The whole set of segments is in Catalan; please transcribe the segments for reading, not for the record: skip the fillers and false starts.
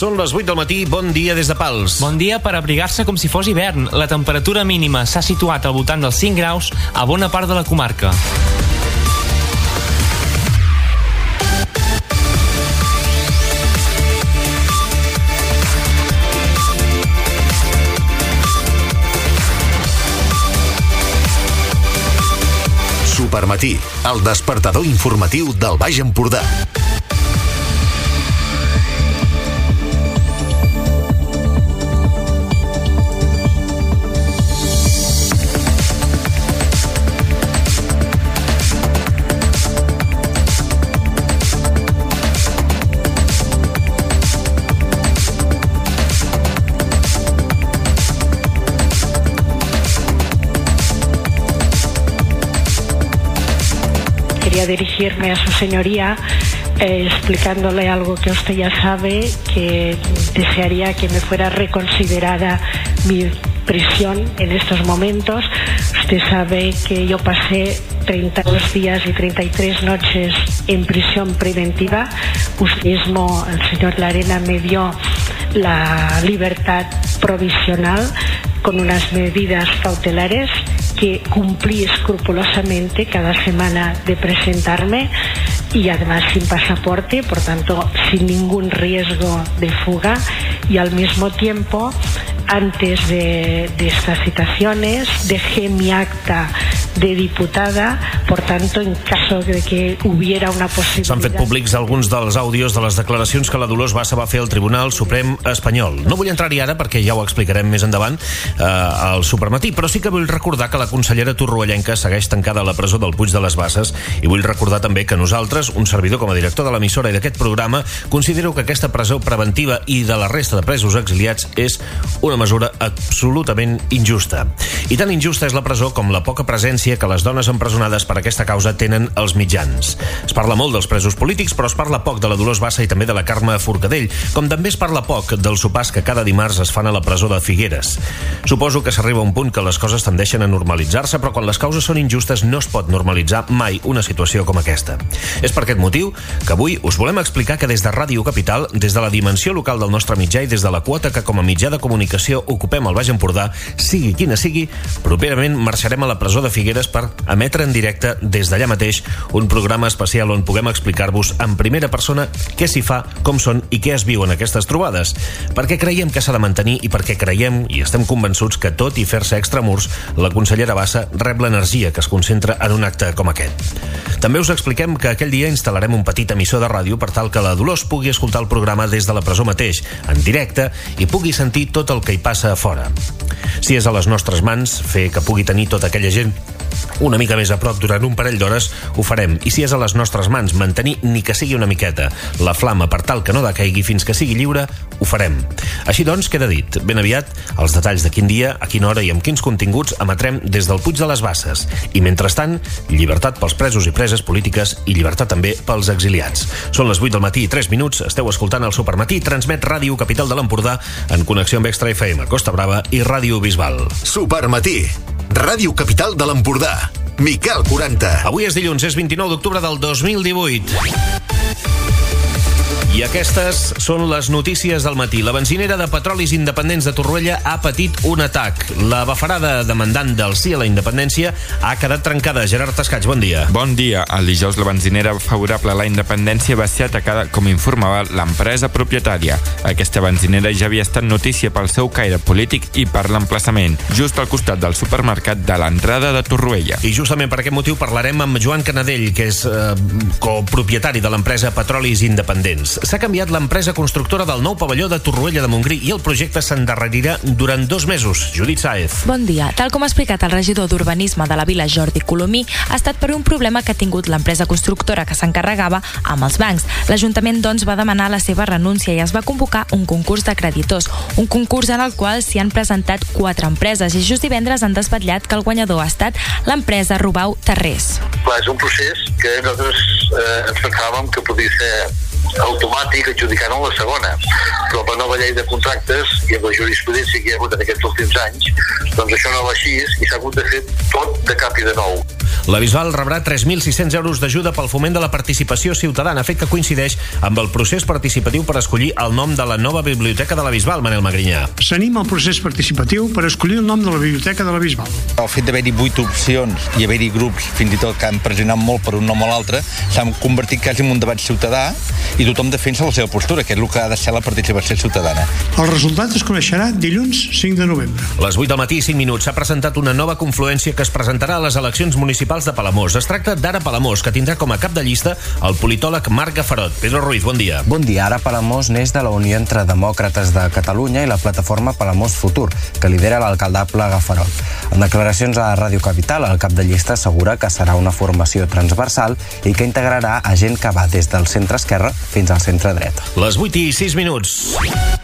Són les 8 del matí, bon dia des de Pals. Bon dia per abrigar-se com si fos hivern. La temperatura mínima s'ha situat al voltant dels 5 graus a bona part de la comarca. Supermatí, el despertador informatiu del Baix Empordà. Quería dirigirme a su señoría explicándole algo que usted ya sabe, que desearía que me fuera reconsiderada mi prisión en estos momentos. Usted sabe que yo pasé 32 días y 33 noches en prisión preventiva. Usted mismo, el señor Larena, me dio la libertad provisional con unas medidas cautelares que cumplí escrupulosamente cada semana de presentarme, y además sin pasaporte, por tanto sin ningún riesgo de fuga, y al mismo tiempo antes de estas citaciones dejé mi acta de diputada, por tanto, en caso de que hubiera una possibilitat... S'han fet públics alguns dels àudios de les declaracions que la Dolors Bassa va fer al Tribunal Suprem espanyol. No vull entrar-hi ara perquè ja ho explicarem més endavant al Supermatí, però sí que vull recordar que la consellera torroellenca segueix tancada a la presó del Puig de les Basses, i vull recordar també que nosaltres, un servidor com a director de l'emissora i d'aquest programa, considero que aquesta presó preventiva i de la resta de presos exiliats és una mesura absolutament injusta. I tan injusta és la presó com la poca presència que les dones empresonades per aquesta causa tenen als mitjans. Es parla molt dels presos polítics, però es parla poc de la Dolors Bassa i també de la Carme Forcadell, com també es parla poc dels sopars que cada dimarts es fan a la presó de Figueres. Suposo que s'arriba a un punt que les coses tendeixen a normalitzar-se, però quan les causes són injustes no es pot normalitzar mai una situació com aquesta. És per aquest motiu que avui us volem explicar que des de Ràdio Capital, des de la dimensió local del nostre mitjà i des de la quota que com a mitjà de comunicació ocupem al Baix Empordà, sigui quina sigui, properament marxarem a la presó de Figueres per emetre en directe des d'allà mateix un programa especial on puguem explicar-vos en primera persona què s'hi fa, com són i què es viuen aquestes trobades, perquè creiem que s'ha de mantenir i perquè creiem i estem convençuts que tot i fer-se extramurs, la consellera Bassa rep l'energia que es concentra en un acte com aquest. També us expliquem que aquell dia instal·larem un petit emissor de ràdio per tal que la Dolors pugui escoltar el programa des de la presó mateix, en directe, i pugui sentir tot el que hi passa a fora. Si és a les nostres mans fer que pugui tenir tota aquella gent una mica més a prop durant un parell d'hores, ho farem. I si és a les nostres mans mantenir ni que sigui una miqueta la flama per tal que no decaigui fins que sigui lliure, ho farem. Així doncs, queda dit. Ben aviat, els detalls de quin dia, a quina hora i amb quins continguts emetrem des del Puig de les Basses. I mentrestant, llibertat pels presos i preses polítiques i llibertat també pels exiliats. Són les 8 del matí i 3 minuts, esteu escoltant el Supermatí, transmet Ràdio Capital de l'Empordà en connexió amb Extra FM, Costa Brava i Ràdio Bisbal. Supermatí, Ràdio Capital de l'Empordà. Miquel 40. Avui és dilluns, és 29 d'octubre del 2018. I aquestes són les notícies del matí. La benzinera de Petrolis Independents de Torroella ha patit un atac. La bafarada demandant del sí a la independència ha quedat trencada. Gerard Tascats, bon dia. Bon dia. El dijous la benzinera favorable a la independència va ser atacada, com informava l'empresa propietària. Aquesta benzinera ja havia estat notícia pel seu caire polític i per l'emplaçament, just al costat del supermercat de l'entrada de Torroella. I justament per aquest motiu parlarem amb Joan Canadell, que és copropietari de l'empresa Petrolis Independents. S'ha canviat l'empresa constructora del nou pavelló de Torroella de Montgrí i el projecte s'endarrerirà durant 2 mesos. Judit Sáez. Bon dia. Tal com ha explicat el regidor d'Urbanisme de la vila, Jordi Colomí, ha estat per un problema que ha tingut l'empresa constructora que s'encarregava amb els bancs. L'Ajuntament, doncs, va demanar la seva renúncia i es va convocar un concurs de creditors, un concurs en el qual s'hi han presentat 4 empreses i just divendres han desvetllat que el guanyador ha estat l'empresa Rubau Terrés. És un procés que nosaltres ens pensàvem que podia ser automàtic adjudicant-ho la segona, però per nova llei de contractes i amb la jurisprudència que hi ha hagut en aquests últims anys, doncs això no va així i s'ha hagut de fer tot de cap i de nou. La Bisbal rebrà 3.600 euros d'ajuda pel foment de la participació ciutadana, fet que coincideix amb el procés participatiu per escollir el nom de la nova biblioteca de la Bisbal, Manel Magrinyà. S'anima el procés participatiu per escollir el nom de la biblioteca de la Bisbal. El fet d'haver-hi 8 opcions i haver-hi grups, fins i tot que han pressionat molt per un nom o l'altre, s'han convertit quasi en un debat ciutadà i tothom defensa la seva postura, que és el que ha de ser la participació ciutadana. El resultat es coneixerà dilluns 5 de novembre. A les 8 del matí i 5 minuts s'ha presentat una nova confluència que es presentarà a les eleccions municipals de Palamós. Es tracta d'Ara Palamós, que tindrà com a cap de llista el politòleg Marc Gafarot. Pedro Ruiz, bon dia. Bon dia. Ara Palamós neix de la unió entre Demòcrates de Catalunya i la plataforma Palamós Futur, que lidera l'alcaldable Gafarot. En declaracions a Ràdio Capital, el cap de llista assegura que serà una formació transversal i que integrarà a gent que va des del centre-esquerra fins al centre-dreta. Les 8 i 6 minuts.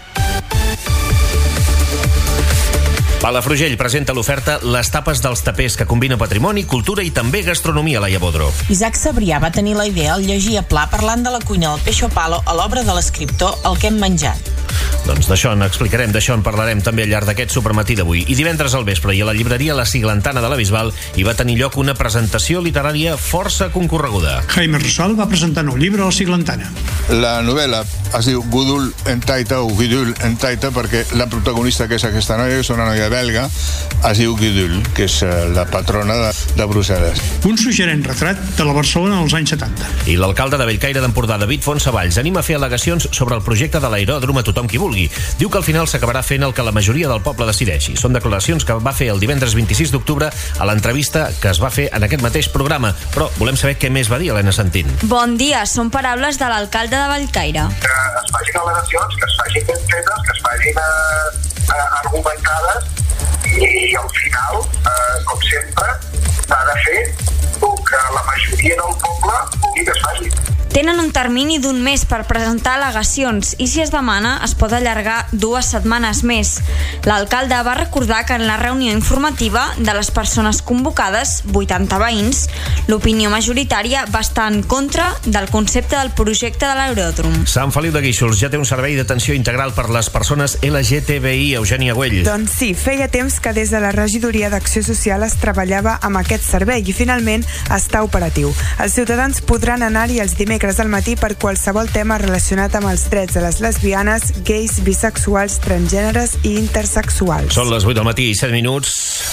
Palafrugell presenta l'oferta Les tapes dels tapers, que combina patrimoni, cultura i també gastronomia, Laia Bodro. Isaac Sabrià va tenir la idea al llegir a pla parlant de la cuina del peixo palo a l'obra de l'escriptor El que hem menjat. Doncs d'això n'explicarem, d'això en parlarem també al llarg d'aquest supermatí d'avui. I divendres al vespre i a la llibreria La Siglantana de la Bisbal hi va tenir lloc una presentació literària força concorreguda. Jaime Rosal va presentar un llibre a La Siglantana. La novel·la es diu Gudul en Taita o Gudul en Taita perquè la protagonista, que és aquesta noia, que és una noia belga, es diu Gudul, que és la patrona de Brussel·les. Un suggerent retrat de la Barcelona dels anys 70. I l'alcalde de Bellcaire d'Empordà, David Fontsavalls, anima a fer al·legacions sobre el projecte de l'aeròdrom a tothom qui vulgui. Diu que al final s'acabarà fent el que la majoria del poble decideixi. Són declaracions que va fer el divendres 26 d'octubre a l'entrevista que es va fer en aquest mateix programa. Però volem saber què més va dir Helena Santín. Bon dia, són paraules de l'alcalde de Bellcaire. Que es facin al·legacions, que es facin ben fetes, que es facin argumentades i al final, com sempre, s'ha de fer el que la majoria del poble vulgui que es faci. Tenen un termini d'un mes per presentar al·legacions i si es demana es pot allargar 2 setmanes més. L'alcalde va recordar que en la reunió informativa de les persones convocades, 80 veïns, l'opinió majoritària va estar en contra del concepte del projecte de l'aeròdrom. Sant Feliu de Guíxols ja té un servei d'atenció integral per les persones LGTBI, Eugènia Güell. Doncs sí, feia temps que des de la regidoria d'Acció Social es treballava amb aquest servei i finalment està operatiu. Els ciutadans podran anar-hi els dimecres al matí per qualsevol tema relacionat amb els drets de les lesbianes, gais, bisexuals, transgèneres i intersexuals. Són les 8 del matí i 7 minuts.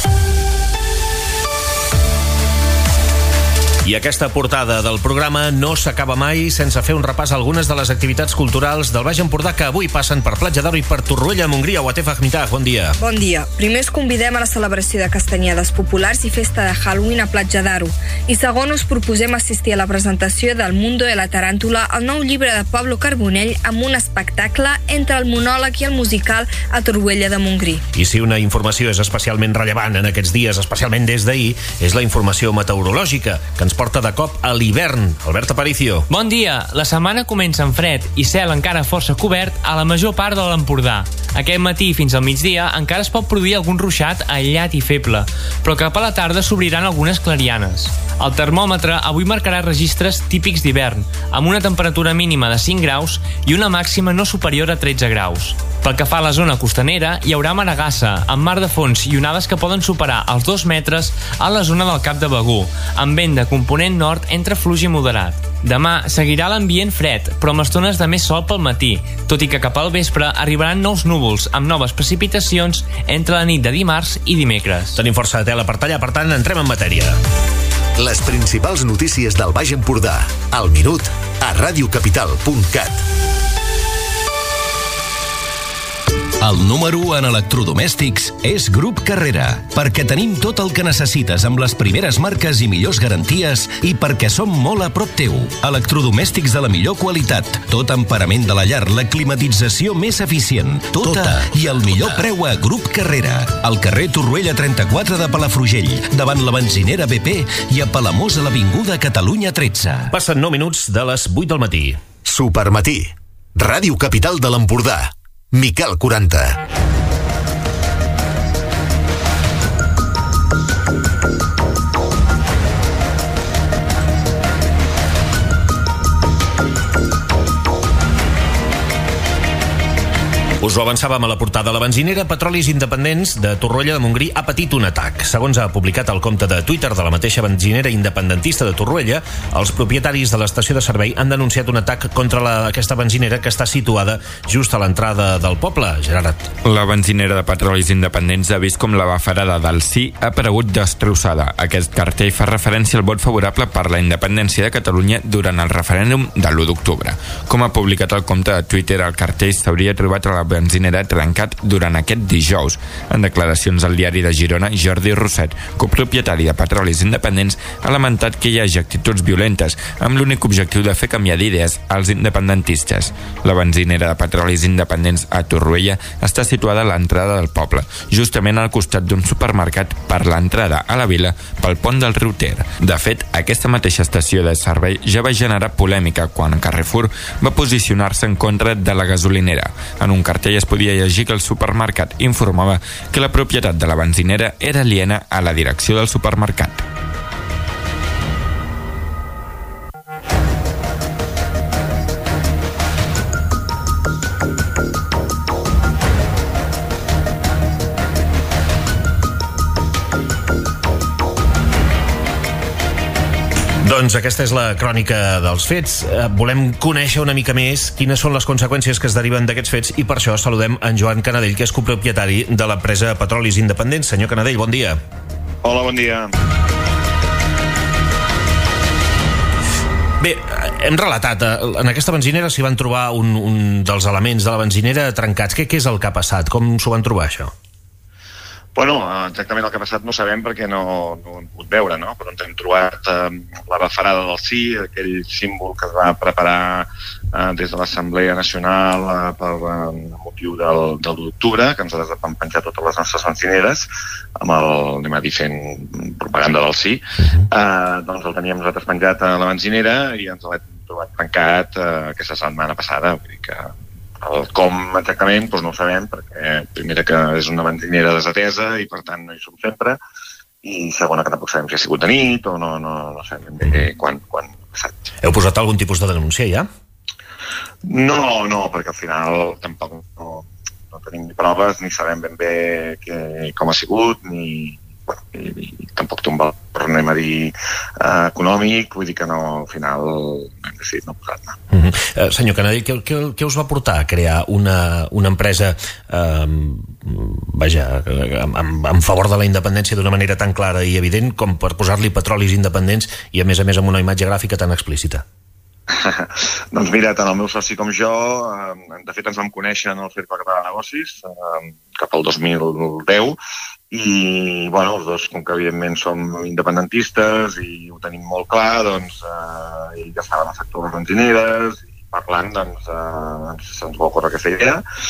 I aquesta portada del programa no s'acaba mai sense fer un repàs a algunes de les activitats culturals del Baix Empordà que avui passen per Platja d'Aro i per Torroella, Montgrí. Watef Ahmitah, bon dia. Bon dia. Primer us convidem a la celebració de castanyades populars i festa de Halloween a Platja d'Aro. I segon us proposem assistir a la presentació del Mundo de la Taràntula, el nou llibre de Pablo Carbonell, amb un espectacle entre el monòleg i el musical a Torroella de Montgrí. I si una informació és especialment rellevant en aquests dies, especialment des d'ahir, és la informació meteorològica, que ens porta de cop a l'hivern. Albert Aparicio. Bon dia. La setmana comença amb fred i cel encara força cobert a la major part de l'Empordà. Aquest matí fins al migdia encara es pot produir algun ruixat aïllat i feble, però cap a la tarda s'obriran algunes clarianes. El termòmetre avui marcarà registres típics d'hivern, amb una temperatura mínima de 5 graus i una màxima no superior a 13 graus. Pel que fa a la zona costanera, hi haurà maragassa, amb mar de fons i onades que poden superar els 2 metres a la zona del Cap de Begur, amb vent de component nord entre fluix i moderat. Demà seguirà l'ambient fred, però amb estones de més sol pel matí, tot i que cap al vespre arribaran nous núvols amb noves precipitacions entre la nit de dimarts i dimecres. Tenim força de tela per tallar, per tant, entrem en matèria. Les principals notícies del Baix Empordà, al minut, a radiocapital.cat. El número 1 en electrodomèstics és Grup Carrera, perquè tenim tot el que necessites amb les primeres marques i millors garanties i perquè som molt a prop teu. Electrodomèstics de la millor qualitat, tot emparament de la llar, la climatització més eficient, tota i el millor preu a Grup Carrera. Al carrer Torroella 34 de Palafrugell, davant la benzinera BP i a Palamós a l'avinguda Catalunya 13. Passen 9 minuts de les 8 del matí. Supermatí. Ràdio Capital de l'Empordà. Miquel 40. Us ho avançàvem a la portada. La benzinera Petrolis Independents de Torroella de Montgrí ha patit un atac. Segons ha publicat el compte de Twitter de la mateixa benzinera independentista de Torroella, els propietaris de l'estació de servei han denunciat un atac contra aquesta benzinera que està situada just a l'entrada del poble. Gerard. La benzinera de Petrolis Independents ha vist com la bafarada del sí ha aparegut destrossada. Aquest cartell fa referència al vot favorable per la independència de Catalunya durant el referèndum de l'1 d'octubre. Com ha publicat el compte de Twitter, el cartell s'hauria trobat a la benzinera trencat durant aquest dijous. En declaracions al diari de Girona, Jordi Rosset, copropietari de Petrolis Independents, ha lamentat que hi hagi actituds violentes amb l'únic objectiu de fer canviar d'idees als independentistes. La benzinera de Petrolis Independents a Torroella està situada a l'entrada del poble, justament al costat d'un supermercat per l'entrada a la vila pel pont del riu Ter. De fet, aquesta mateixa estació de servei ja va generar polèmica quan Carrefour va posicionar-se en contra de la gasolinera. En un cartell es podia llegir que el supermercat informava que la propietat de la benzinera era aliena a la direcció del supermercat. Doncs aquesta és la crònica dels fets. Volem conèixer una mica més quines són les conseqüències que es deriven d'aquests fets i per això saludem en Joan Canadell, que és copropietari de l'empresa Petrolis Independents. Senyor Canadell, bon dia. Hola, bon dia. Bé, hem relatat, en aquesta benzinera s'hi van trobar un dels elements de la benzinera trencats. Què és el que ha passat? Com s'ho van trobar, això? Bueno, exactament el que ha passat no sabem perquè no ho hem pogut veure, no? Però ens hem trobat la bafarada del sí, aquell símbol que es va preparar des de l'Assemblea Nacional per motiu del 1 d'octubre, que ens van penjar totes les nostres benzineres amb el, anem a dir, fent propaganda del sí. Doncs el teníem nosaltres penjat a la benzinera i ens l'hem trobat tancat aquesta setmana passada, vull dir que el com exactament doncs no ho sabem, perquè primera que és una benzinera desatesa i per tant no hi som sempre, i segona que tampoc sabem si ha sigut de nit o no sabem ben bé quan ha passat. Heu posat algun tipus de denúncia ja? No, perquè al final tampoc no tenim ni proves ni sabem ben bé com ha sigut ni tampoc té un valor, anem a dir, econòmic, vull dir que no, al final hem decidit no posar-ne. Senyor Canadell, què us va portar a crear una empresa en favor de la independència d'una manera tan clara i evident com per posar-li Petrolis Independents i a més amb una imatge gràfica tan explícita? Doncs mira, tant el meu soci com jo, de fet ens vam conèixer en el Cercle Català de Negocis cap al 2010 i, bueno, els dos, com que evidentment som independentistes i ho tenim molt clar, doncs ell ja estava en el sector de les benzineres i parlant, doncs se'ns va ocórrer aquesta idea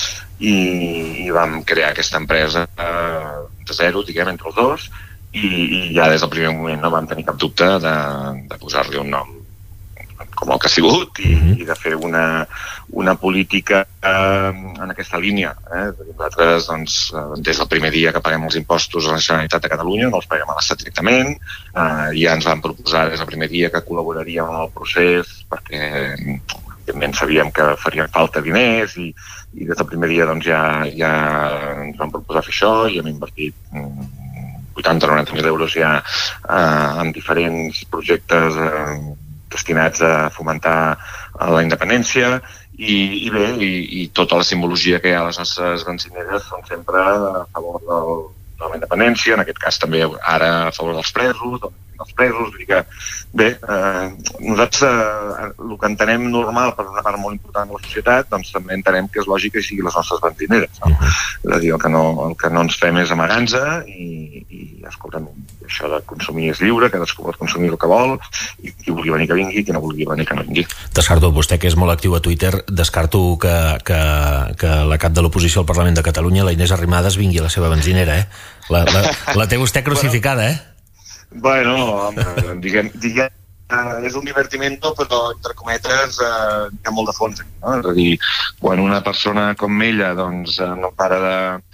i vam crear aquesta empresa de zero, diguem, entre els dos i ja des del primer moment no vam tenir cap dubte de posar-li un nom com el que ha sigut i de fer una política en aquesta línia. Nosaltres, doncs, des del primer dia que paguem els impostos a la Generalitat de Catalunya, no els paguem a l'Estat directament, ja ens van proposar des del primer dia que col·laboraríem en el procés perquè evidentment sabíem que farien falta diners i des del primer dia doncs, ja ens van proposar fer això i hem invertit 80-90.000 euros ja en diferents projectes destinats a fomentar la independència i bé, i tota la simbologia que hi ha a les nostres benzineres són sempre a favor de la independència, en aquest cas també ara a favor dels presos, vull dir que bé, nosaltres el que entenem normal per una part molt important de la societat, doncs també entenem que és lògic que siguin les nostres benzineres, no? És a dir, el que no ens fem és amagar-nos i escolta'm, això de consumir és lliure, cadascú pot consumir el que vol i qui vulgui venir que vingui, qui no vulgui venir que no vingui. Descarto, vostè que és molt actiu a Twitter, descarto que la cap de l'oposició al Parlament de Catalunya, la Inés Arrimadas, vingui a la seva benzinera, La té vostè crucificada, Bueno, diguem, és un divertimento, però entre cometes hi ha molt de fons aquí, no? És a dir, quan una persona com ella doncs no para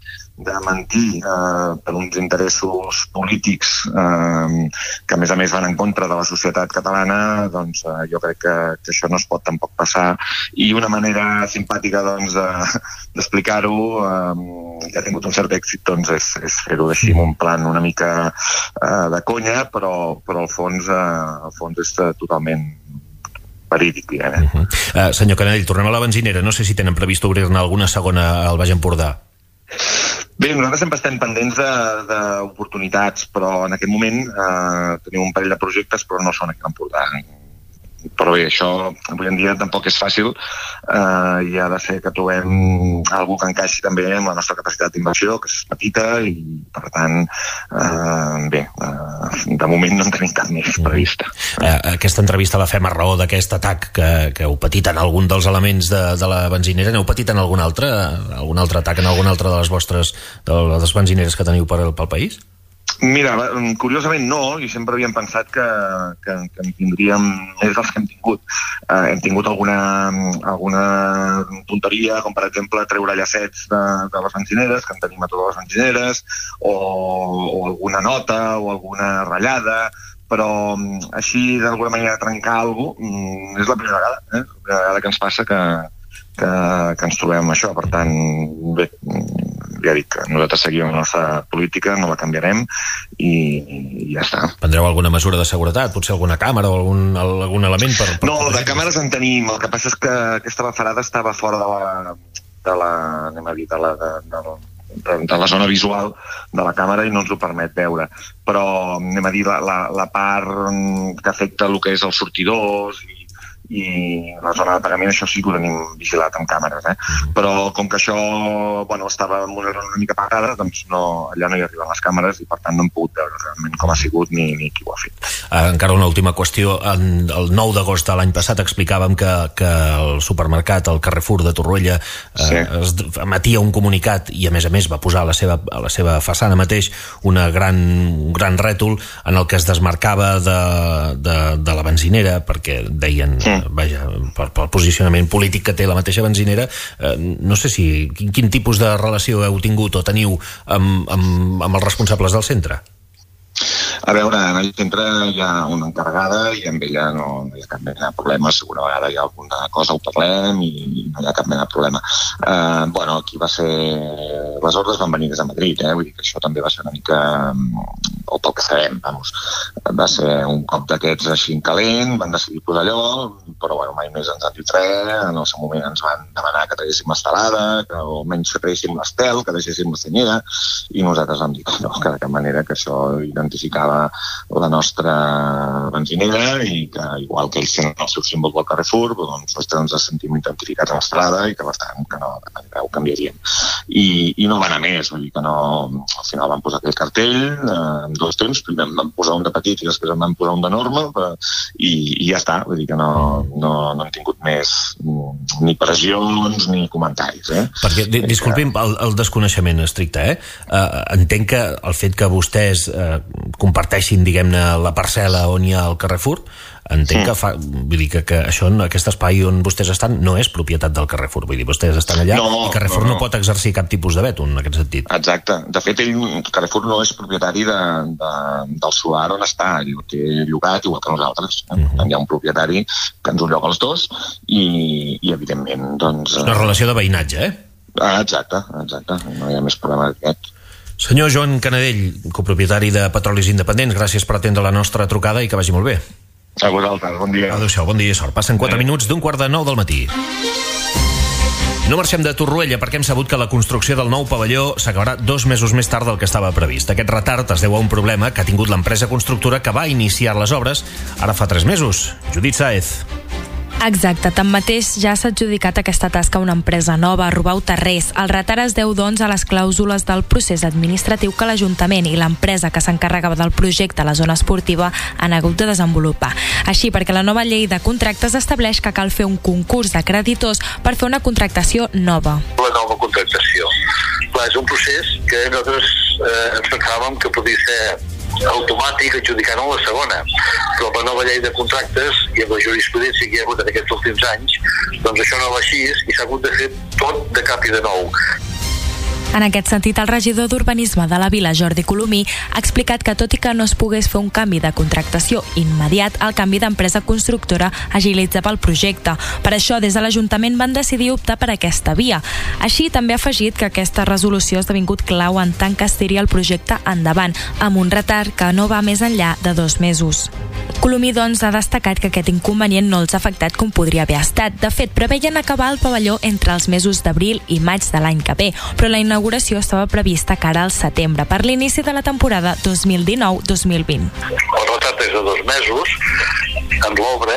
mentir per uns interessos polítics que a més van en contra de la societat catalana, doncs jo crec que això no es pot tampoc passar, i una manera simpàtica doncs d'explicar-ho, que ha tingut un cert èxit, doncs és fer-ho així amb un plan una mica de conya, però al fons és totalment verídic, diguem. Senyor Canadell, tornem a la benzinera. No sé si tenen previst obrir-ne alguna segona al Baix Empordà. Bé, nosaltres sempre estem pendents d'oportunitats, però en aquest moment tenim un parell de projectes, però no són aquí a l'Empordà. Però bé, això avui en dia tampoc és fàcil, i ha de ser que trobem algú que encaixi també amb la nostra capacitat d'inversió, que és petita, i per tant, bé, de moment no en tenim cap més prevista. Aquesta entrevista la fem a raó d'aquest atac que heu patit en algun dels elements de la benzinera. N'heu patit en algun altre atac en alguna altra de les benzineres que teniu pel país? Mira, curiosament no, i sempre havíem pensat que en tindríem més dels que hem tingut. Hem tingut alguna tonteria, com per exemple treure llacets de les benzineres, que en tenim a totes les benzineres, o alguna nota, o alguna ratllada, però així d'alguna manera trencar alguna cosa és la primera vegada, la primera vegada que ens passa que ens trobem amb això. Per tant, bé, ja dic que nosaltres seguim la nostra política, no la canviarem i ja està. Prendreu alguna mesura de seguretat? Potser alguna càmera o algun element per... No, de càmeres en tenim. El que passa és que aquesta bafarada estava fora de la zona visual de la càmera i no ens ho permet veure. Però, anem a dir, la part que afecta el que és els sortidors i la zona de pagament, això sí que ho tenim vigilat amb càmeres, però com que això estava en una zona una mica apagada, doncs allà no hi arriben les càmeres i per tant no hem pogut veure realment com ha sigut ni qui ho ha fet. Encara una última qüestió. El 9 d'agost de l'any passat explicàvem que el supermercat, el Carrefour de Torroella, emetia un comunicat i a més va posar a la seva façana mateix un gran rètol en el que es desmarcava de la benzinera, perquè deien, vaja, pel posicionament polític que té la mateixa benzinera. No sé quin tipus de relació heu tingut o teniu amb els responsables del centre? A veure, en el centre hi ha una encarregada i amb ella no hi ha cap mena de problema. Si alguna vegada hi ha alguna cosa ho parlem i no hi ha cap mena de problema. Aquí va ser... Les ordres van venir des de Madrid, vull dir que això també va ser una mica... o pel que sabem, va ser un cop d'aquests així en calent, van decidir posar allò, però mai més ens han dit res. En el seu moment ens van demanar que traguéssim l'estelada, que almenys que traguéssim l'estel, que deixéssim la senyera, i nosaltres vam dir que no, que de cap manera, que això identificava la nostra benzinera i que, igual que ells tenen el seu símbol del Carrefour, doncs nosaltres ens sentim identificats a l'estrada i que, per tant, que no ho canviaríem. I no va anar més, vull dir que no... Al final van posar aquell cartell en dos temps, primer em van posar un de petit i després em van posar un d'enorme i ja està, vull dir que no hem tingut més ni pressions ni comentaris. Perquè, disculpi'm el desconeixement estricte, entenc que el fet que vostès comparteixin, diguem-ne, la parcel·la on hi ha el Carrefour, entenc vull dir que això, aquest espai on vostès estan no és propietat del Carrefour, vull dir, vostès estan allà i Carrefour no pot exercir cap tipus de veto en aquest sentit. Exacte. De fet, Carrefour no és propietari del solar on està, ell ho té llogat igual que nosaltres. Hi ha un propietari que ens ho lloga els dos i evidentment, doncs... És una relació de veïnatge, Exacte. No hi ha més problema d'aquest. Senyor Joan Canadell, copropietari de Petrolis Independents, gràcies per atendre la nostra trucada i que vagi molt bé. A vosaltres, bon dia. Adéu-siau, bon dia i sort. Passen 4 minuts d'8:45 del matí. No marxem de Torroella perquè hem sabut que la construcció del nou pavelló s'acabarà 2 mesos més tard del que estava previst. Aquest retard es deu a un problema que ha tingut l'empresa constructora que va iniciar les obres ara fa 3 mesos. Judit Sáez. Exacte, tanmateix ja s'ha adjudicat aquesta tasca a una empresa nova, Robau Terrés. El retard es deu, doncs, a les clàusules del procés administratiu que l'Ajuntament i l'empresa que s'encarregava del projecte a la zona esportiva han hagut de desenvolupar. Així, perquè la nova llei de contractes estableix que cal fer un concurs de creditors per fer una contractació nova. La nova contractació. Clar, és un procés que nosaltres ens pensàvem que podia ser automàtic adjudicant la segona, però la nova llei de contractes i amb la jurisprudència que hi ha hagut en aquests últims anys, doncs això no va així i s'ha hagut de fer tot de cap i de nou. En aquest sentit, el regidor d'Urbanisme de la Vila, Jordi Colomí, ha explicat que tot i que no es pogués fer un canvi de contractació immediat, el canvi d'empresa constructora agilitzava el projecte. Per això, des de l'Ajuntament van decidir optar per aquesta via. Així, també ha afegit que aquesta resolució ha esdevingut clau en tant que es tiri el projecte endavant, amb un retard que no va més enllà de 2 mesos. Colomí, doncs, ha destacat que aquest inconvenient no els ha afectat com podria haver estat. De fet, preveien acabar el pavelló entre els mesos d'abril i maig de l'any que ve, però la inauguració estava prevista cara al setembre, per l'inici de la temporada 2019-2020. El retard és de 2 mesos en l'obra,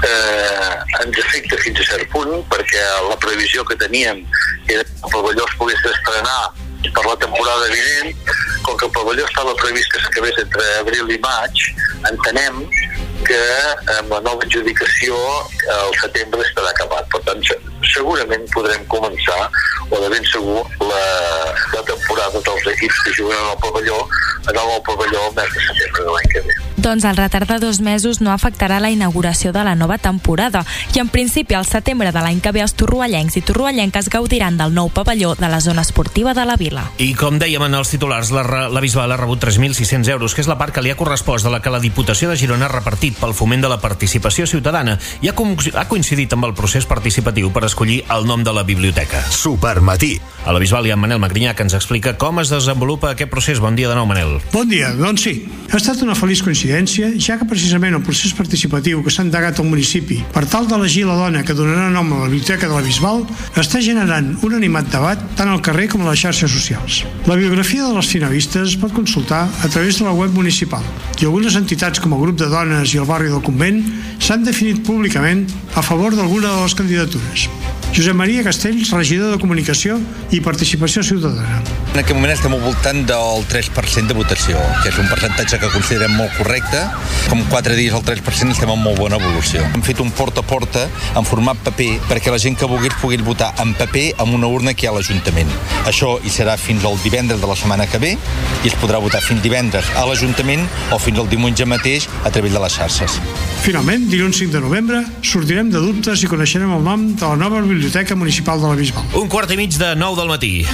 ens afecta fins a cert punt, perquè la previsió que teníem era que el pavelló es pogués estrenar per la temporada vinent. Com que el pavelló estava previst que s'acabés entre abril i maig, entenem que amb la nova adjudicació al setembre estarà acabat. Per tant, segurament podrem començar, o de ben segur, la temporada dels equips que juguen al pavelló, en el pavelló el mes de setembre de l'any que ve. Doncs el retard de 2 mesos no afectarà la inauguració de la nova temporada i en principi al setembre de l'any que ve els torroellencs i torroellenques gaudiran del nou pavelló de la zona esportiva de la Vila. I com dèiem en els titulars, la Bisbal ha rebut 3.600 euros, que és la part que li ha correspost de la que la Diputació de Girona ha repartit pel foment de la participació ciutadana i ha coincidit amb el procés participatiu per escollir el nom de la biblioteca. Supermatí. A la Bisbal hi ha en Manel Magrinyà, que ens explica com es desenvolupa aquest procés. Bon dia de nou, Manel. Bon dia, doncs sí. Ha estat una feliç coincidència, ja que precisament el procés participatiu que s'ha endegat al municipi per tal d'elegir la dona que donarà nom a la biblioteca de la Bisbal està generant un animat debat tant al carrer com a les xarxes socials. La biografia de les finalistes es pot consultar a través de la web municipal i algunes entitats com el grup de dones i el barri del convent s'han definit públicament a favor d'alguna de les candidatures. Josep Maria Castells, regidor de Comunicació i Participació Ciutadana. En aquest moment estem al voltant del 3% de votació, que és un percentatge que considerem molt correcte. Com 4 dies al 3% estem en molt bona evolució. Hem fet un porta a porta en format paper perquè la gent que pugui votar en paper amb una urna que hi ha a l'Ajuntament. Això hi serà fins al divendres de la setmana que ve i es podrà votar fins divendres a l'Ajuntament o fins al diumenge mateix a través de les xarxes. Finalment, dilluns 5 de novembre, sortirem de dubtes i coneixerem el nom de la nova Biblioteca Municipal de la Bisbal. 7:15 del matí.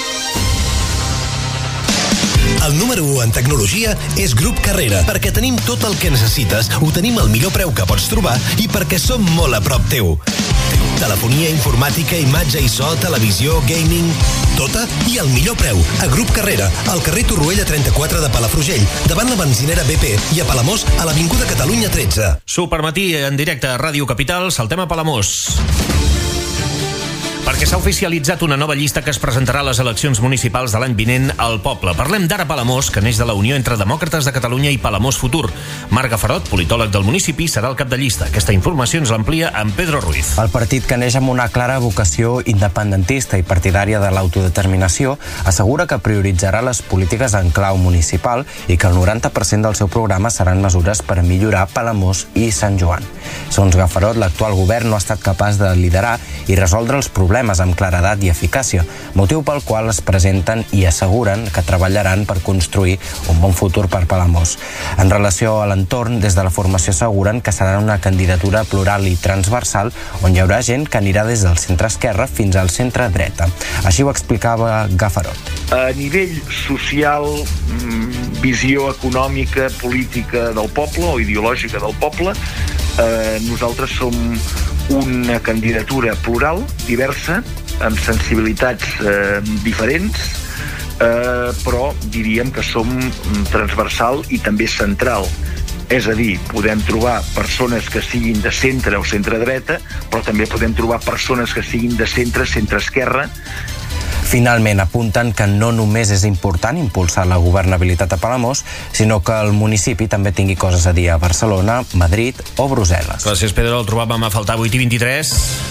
El número 1 en tecnologia és Grup Carrera, perquè tenim tot el que necessites, ho tenim al millor preu que pots trobar i perquè som molt a prop teu. Telefonia, informàtica, imatge i so, televisió, gaming, tota i al millor preu. A Grup Carrera, al carrer Torroella 34 de Palafrugell, davant la benzinera BP, i a Palamós, a l'Avinguda Catalunya 13. Supermatí en directe a Ràdio Capital, saltem a Palamós. Perquè s'ha oficialitzat una nova llista que es presentarà a les eleccions municipals de l'any vinent al poble. Parlem d'Ara Palamós, que neix de la unió entre Demòcrates de Catalunya i Palamós Futur. Marc Gafarot, politòleg del municipi, serà el cap de llista. Aquesta informació ens l'amplia en Pedro Ruiz. El partit, que neix amb una clara vocació independentista i partidària de l'autodeterminació, assegura que prioritzarà les polítiques en clau municipal i que el 90% del seu programa seran mesures per millorar Palamós i Sant Joan. Segons Gafarot, l'actual govern no ha estat capaç de liderar i resoldre els problemes amb claredat i eficàcia, motiu pel qual es presenten i asseguren que treballaran per construir un bon futur per Palamós. En relació a l'entorn, des de la formació asseguren que serà una candidatura plural i transversal on hi haurà gent que anirà des del centre-esquerra fins al centre-dreta. Així ho explicava Gafarot. A nivell social, visió econòmica, política del poble o ideològica del poble, nosaltres som una candidatura plural, diversa, amb sensibilitats diferents, però diríem que som transversal i també central. És a dir, podem trobar persones que siguin de centre o centre-dreta, però també podem trobar persones que siguin de centre, centre-esquerra. Finalment, apunten que no només és important impulsar la governabilitat a Palamós, sinó que el municipi també tingui coses a dir a Barcelona, Madrid o Brussel·les. Gràcies, Pedro. El trobàvem a faltar 8:23.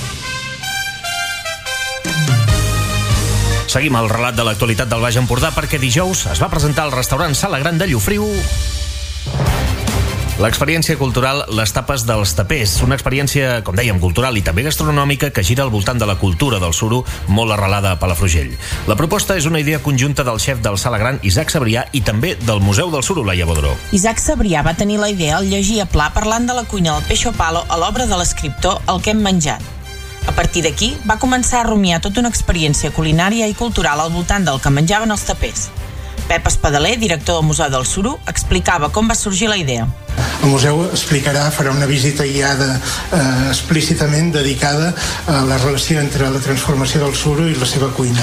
Seguim el relat de l'actualitat del Baix Empordà perquè dijous es va presentar al restaurant Sala Gran de Llofriu l'experiència cultural Les tapes dels tapers, una experiència, com dèiem, cultural i també gastronòmica que gira al voltant de la cultura del suro molt arrelada a Palafrugell. La proposta és una idea conjunta del xef del Sala Gran, Isaac Sabrià, i també del Museu del Suro, Laia Bodró. Isaac Sabrià va tenir la idea al llegir a pla parlant de la cuina del Peixo Palo a l'obra de l'escriptor El que hem menjat. A partir d'aquí, va començar a rumiar tota una experiència culinària i cultural al voltant del que menjaven els tapers. Pep Espadaler, director del Museu del Suro, explicava com va sorgir la idea. El museu farà una visita guiada explícitament dedicada a la relació entre la transformació del suro i la seva cuina.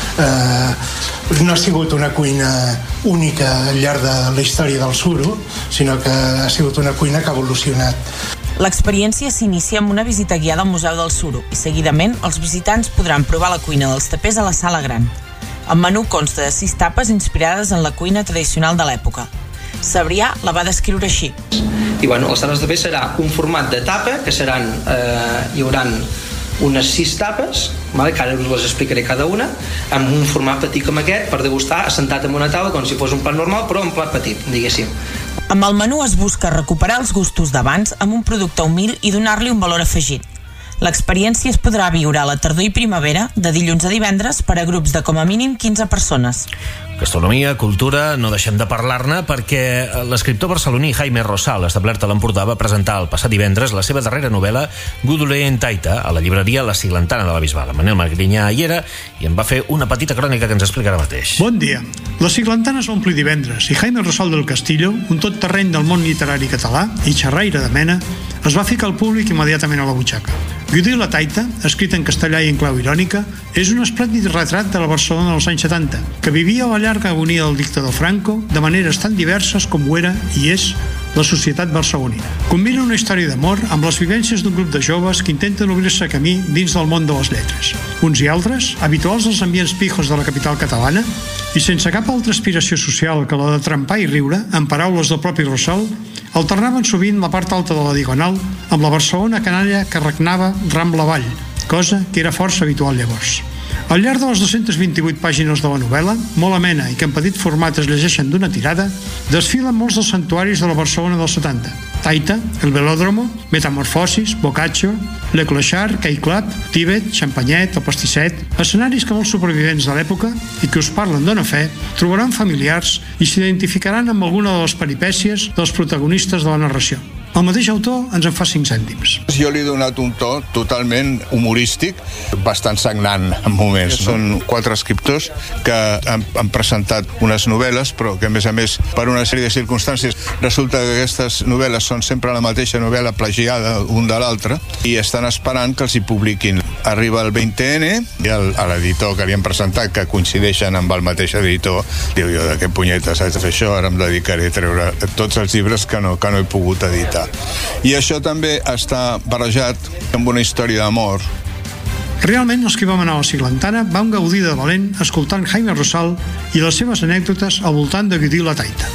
No ha sigut una cuina única al llarg de la història del suro, sinó que ha sigut una cuina que ha evolucionat. L'experiència s'inicia amb una visita guiada al Museu del Suro i seguidament els visitants podran provar la cuina dels tapers a la sala gran. El menú consta de 6 tapes inspirades en la cuina tradicional de l'època. Sabrià la va descriure així. I bueno, les tapes de tapers serà un format de tapa, que seran, hi haurà unes 6 tapes, vale? Que ara us les explicaré cada una, amb un format petit com aquest, per degustar assentat en una taula com si fos un plat normal, però un plat petit, diguéssim. Amb el menú es busca recuperar els gustos d'abans amb un producte humil i donar-li un valor afegit. L'experiència es podrà viure a la tardor i primavera, de dilluns a divendres, per a grups de com a mínim 15 persones. Gastronomia, cultura, no deixem de parlar-ne perquè l'escriptor barceloní Jaime Rosal, establert a l'Empordà, va presentar el passat divendres la seva darrera novel·la Gudule en Taita a la llibreria La Siglantana de la Bisbal. Manel Magrinyà hi era i en va fer una petita crònica que ens explicarà mateix. Bon dia. La Siglantana es va omplir divendres i Jaime Rosal del Castillo, un tot terreny del món literari català i xerraire de mena, es va ficar al públic immediatament a la butxaca. Gudule en Taita, escrit en castellà i en clau irònica, és un esplèndid retrat de la Barcelona dels anys 70, que vivia a la llarga agonia del dictador Franco de maneres tan diverses com ho era i és la societat barcelonina. Combina una història d'amor amb les vivències d'un grup de joves que intenten obrir-se camí dins del món de les lletres. Uns i altres, habituals als ambients pijos de la capital catalana, i sense cap altra aspiració social que la de trempar i riure, en paraules del propi Rosal, alternaven sovint la part alta de la Diagonal amb la Barcelona canalla que regnava Rambla avall, cosa que era força habitual llavors. Al llarg de les 228 pàgines de la novel·la, molt amena i que en petit format es llegeixen d'una tirada, desfilen molts dels santuaris de la Barcelona dels 70. Taita, el Velòdromo, Metamorfosis, Boccaccio, Le Clochard, Cai Club, Tíbet, Champanyet, el Pastisset, escenaris que molts supervivents de l'època i que us parlen dona fe, trobaran familiars i s'identificaran amb alguna de les peripècies dels protagonistes de la narració. El mateix autor ens en fa 5 cèntims. Jo li he donat un to totalment humorístic, bastant sagnant en moments. Són 4 escriptors que han presentat unes novel·les, però que a més, per una sèrie de circumstàncies, resulta que aquestes novel·les són sempre la mateixa novel·la plagiada un de l'altre i estan esperant que els hi publiquin. Arriba el 20N i l'editor que li han presentat, que coincideixen amb el mateix editor, diu jo, de què punyetes haig de fer això? Ara em dedicaré a treure tots els llibres que no he pogut editar. I això també està barrejat amb una història d'amor. Realment, els que vam anar a la Siglantana vam gaudir de valent escoltant Jaime Rosal i les seves anècdotes al voltant de Gudule en Taita.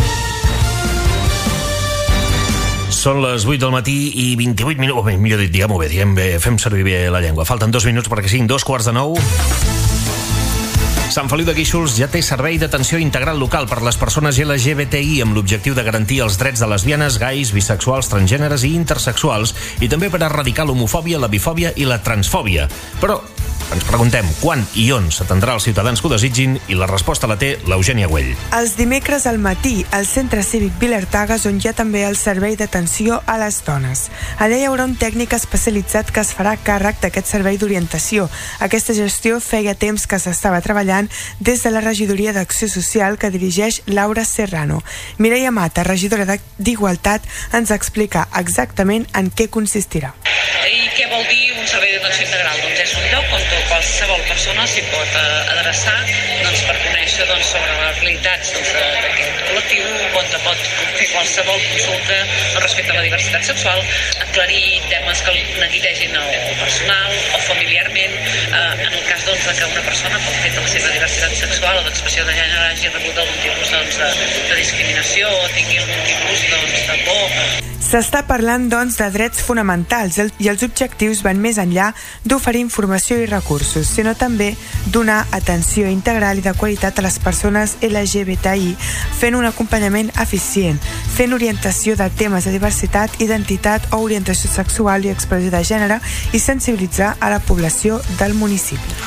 Són les 8 del matí i 28 minuts, o bé, millor dit, diguem-ho bé, fem servir bé la llengua. Falten 2 minuts perquè siguin 2:45. Sant Feliu de Guíxols ja té servei d'atenció integral local per les persones LGBTI amb l'objectiu de garantir els drets de lesbianes, gais, bisexuals, transgèneres i intersexuals i també per erradicar l'homofòbia, la bifòbia i la transfòbia. Però ens preguntem quan i on s'atendrà els ciutadans que ho desitgin i la resposta la té l'Eugènia Güell. Els dimecres al matí al Centre Cívic Vilartagas, on hi ha també el servei d'atenció a les dones. Allà hi haurà un tècnic especialitzat que es farà càrrec d'aquest servei d'orientació. Aquesta gestió feia temps que s'estava treballant des de la regidoria d'Acció Social que dirigeix Laura Serrano. Mireia Mata, regidora d'Igualtat, ens explica exactament en què consistirà. I què vol dir un servei d'atenció integral? Doncs és un lloc on qualsevol persona s'hi pot adreçar per conèixer sobre les realitats d'aquest col·lectiu, on pot fer qualsevol consulta respecte a la diversitat sexual, aclarir temes que neguitegin o personal o familiarment, en el cas de que una persona pel fet de la seva diversitat sexual o d'expressió de gènere hagi rebut algun tipus de discriminació o tingui algun tipus de por. S'està parlant, de drets fonamentals i els objectius van més enllà d'oferir informació i recursos, sinó també donar atenció integral i de qualitat a les persones LGBTI, fent un acompanyament eficient, fent orientació de temes de diversitat, identitat o orientació sexual i expressió de gènere i sensibilitzar a la població del municipi.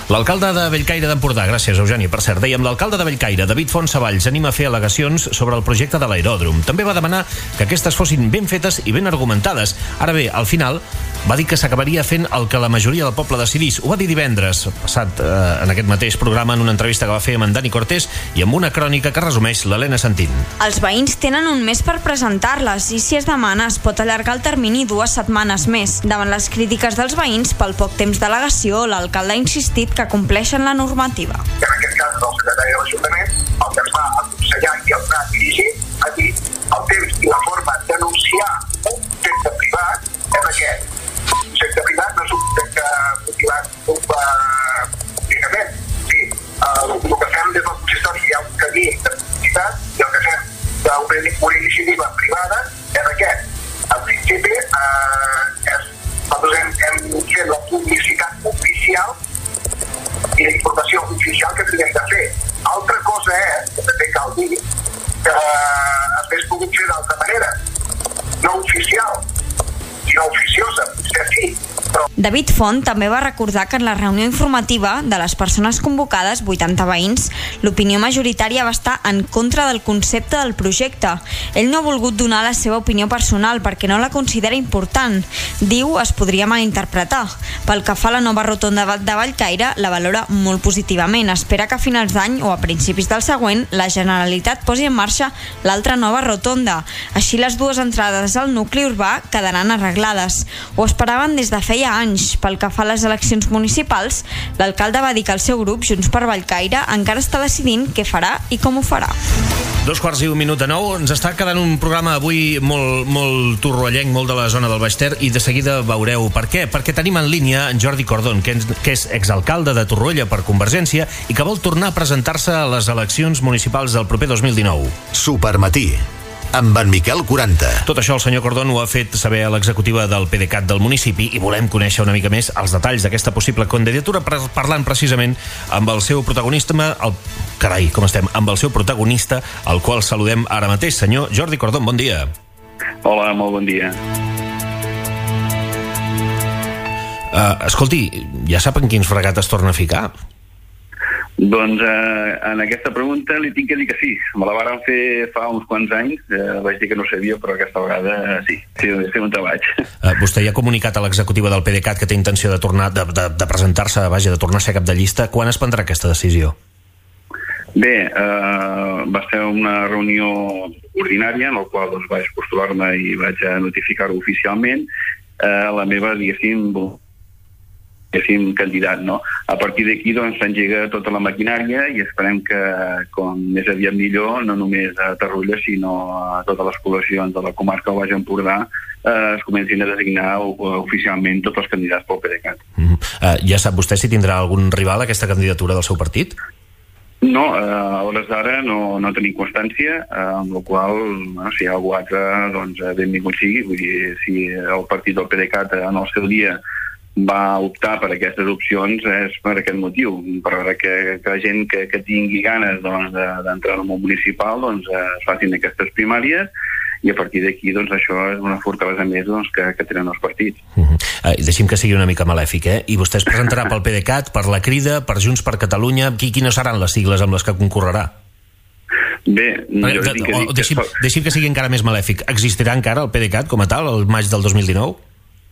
L'alcalde de Bellcaire d'Empordà, gràcies Eugeni, per cert, dèiem, l'alcalde de Bellcaire, David Fontsavalls, anima a fer al·legacions sobre el projecte de l'aeròdrom. També va demanar que aquestes fossin ben fetes i ben argumentades. Ara bé, al final va dir que s'acabaria fent el que la majoria del poble decidís. Ho va dir divendres passat en aquest mateix programa, en una entrevista que va fer amb en Dani Cortés i amb una crònica que resumeix l'Helena Santín. Els veïns tenen un mes per presentar-les i si es demana es pot allargar el termini 2 setmanes més. Davant les crítiques dels veïns pel poc temps d'al·legació, l'alcalde ha insistit que compleixen la normativa. En aquest cas, el secretari de l'Ajuntament, el que es va aconsellar i el que ha dirigit, ha dit el temps i la forma d'anunciar un objecte privat és aquest. Un objecte privat no és un objecte motivat públicament. Sí, el que fem des del consistori hi ha un camí de publicitat i el que fem d'una iniciativa privada és aquest. En principi, nosaltres hem fet la publicitat oficial i la informació oficial que tenim de fer. Altra cosa és, que també cal dir, que es pogut fer d'altra manera, no oficial, sinó oficiosa, potser sí. David Font també va recordar que en la reunió informativa de les persones convocades, 80 veïns, l'opinió majoritària va estar en contra del concepte del projecte. Ell no ha volgut donar la seva opinió personal perquè no la considera important. Diu es podria malinterpretar. Pel que fa a la nova rotonda de Bellcaire, la valora molt positivament. Espera que a finals d'any o a principis del següent la Generalitat posi en marxa l'altra nova rotonda. Així les dues entrades al nucli urbà quedaran arreglades. Ho esperaven des de feia anys. Pel que fa a les eleccions municipals, l'alcalde va dir que el seu grup, Junts per Bellcaire, encara està decidint què farà i com ho farà. 8:45. Ens està quedant un programa avui molt torroellenc, molt de la zona del Baix Ter, i de seguida veureu per què. Perquè tenim en línia en Jordi Cordón, que és exalcalde de Torroella per Convergència i que vol tornar a presentar-se a les eleccions municipals del proper 2019. Supermatí, amb en Miquel 40. Tot això el senyor Cordón ho ha fet saber a l'executiva del PDeCAT del municipi i volem conèixer una mica més els detalls d'aquesta possible candidatura, parlant precisament amb el seu protagonista, amb el seu protagonista, al qual saludem ara mateix. Senyor Jordi Cordón, bon dia. Hola, molt bon dia. Escolti, ja sap en quins fregat es torna a ficar? Doncs en aquesta pregunta li tinc que dir que sí. Me la varen fer fa uns quants anys, vaig dir que no sabia, però aquesta vegada sí on vaig. Vostè ja ha comunicat a l'executiva del PDeCAT que té intenció de tornar de presentar-se, de tornar a ser cap de llista. Quan es prendrà aquesta decisió? Bé, va ser una reunió ordinària en la qual vaig postular-me i vaig notificar-ho oficialment. La meva, diguéssim, candidat, no? A partir d'aquí s'engega tota la maquinària i esperem que, com més aviat millor, no només a Torroella, sinó a totes les poblacions de la comarca del Baix Empordà es comencin a designar oficialment tots els candidats pel PDeCAT. Ja sap vostè si tindrà algun rival a aquesta candidatura del seu partit? No, a hores d'ara no tenim constància, amb la qual si hi ha algú altre, benvingut sigui. Vull dir, si el partit del PDeCAT en el seu dia va optar per aquestes opcions és per aquest motiu, per veure que la gent que tingui ganes d'entrar en el món municipal es facin aquestes primàries i a partir d'aquí això és una fortalesa més que tenen els partits. Deixi'm que sigui una mica malèfic, I vostè es presentarà pel PDeCAT, per la Crida, per Junts per Catalunya? Quines seran les sigles amb les que concorrerà? Bé, deixi'm que sigui encara més malèfic. Existirà encara el PDeCAT com a tal el maig del 2019?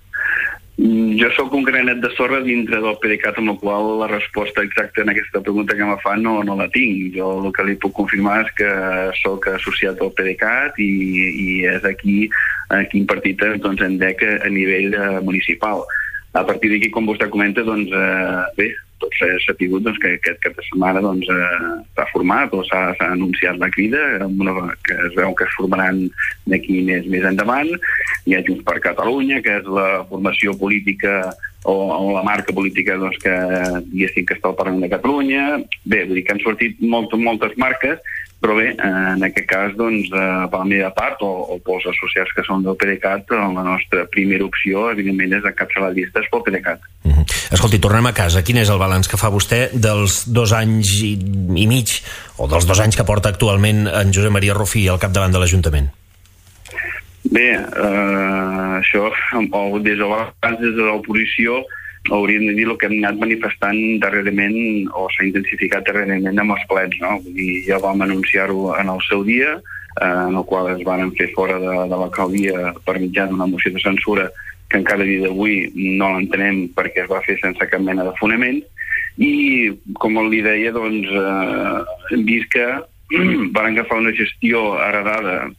Jo sóc un granet de sorra dintre del PDeCAT, amb la qual la resposta exacta en aquesta pregunta que me fan no la tinc. Jo el que li puc confirmar és que sóc associat al PDeCAT i és aquí a quin partit endec a nivell municipal. A partir d'aquí, com vostè comenta, bé, tots s'ha sabut que aquest cap de setmana s'ha format o s'ha anunciat la Crida, que es veu que es formaran d'aquí més endavant. Hi ha Junts per Catalunya, que és la formació política o la marca política que diguéssim que està al Parlament de Catalunya. Bé, vull dir que han sortit moltes marques, però bé, en aquest cas, per la meva part, o pels associats que són del PDeCAT, la nostra primera opció, evidentment, és encapçalar llistes pel PDeCAT. Escolti, tornem a casa. Quin és el balanç que fa vostè dels 2 anys i mig, o dels 2 anys que porta actualment en Josep Maria Rufí al capdavant de l'Ajuntament? Bé, això, des de l'oposició, hauríem de dir el que hem anat manifestant darrerament, o s'ha intensificat darrerament amb els plens, no? Vull dir, ja vam anunciar-ho en el seu dia, en el qual es van fer fora de l'alcaldia per mitjà d'una moció de censura que encara a dia d'avui no l'entenem perquè es va fer sense cap mena de fonament, i com li deia, doncs hem vist que van agafar una gestió heredada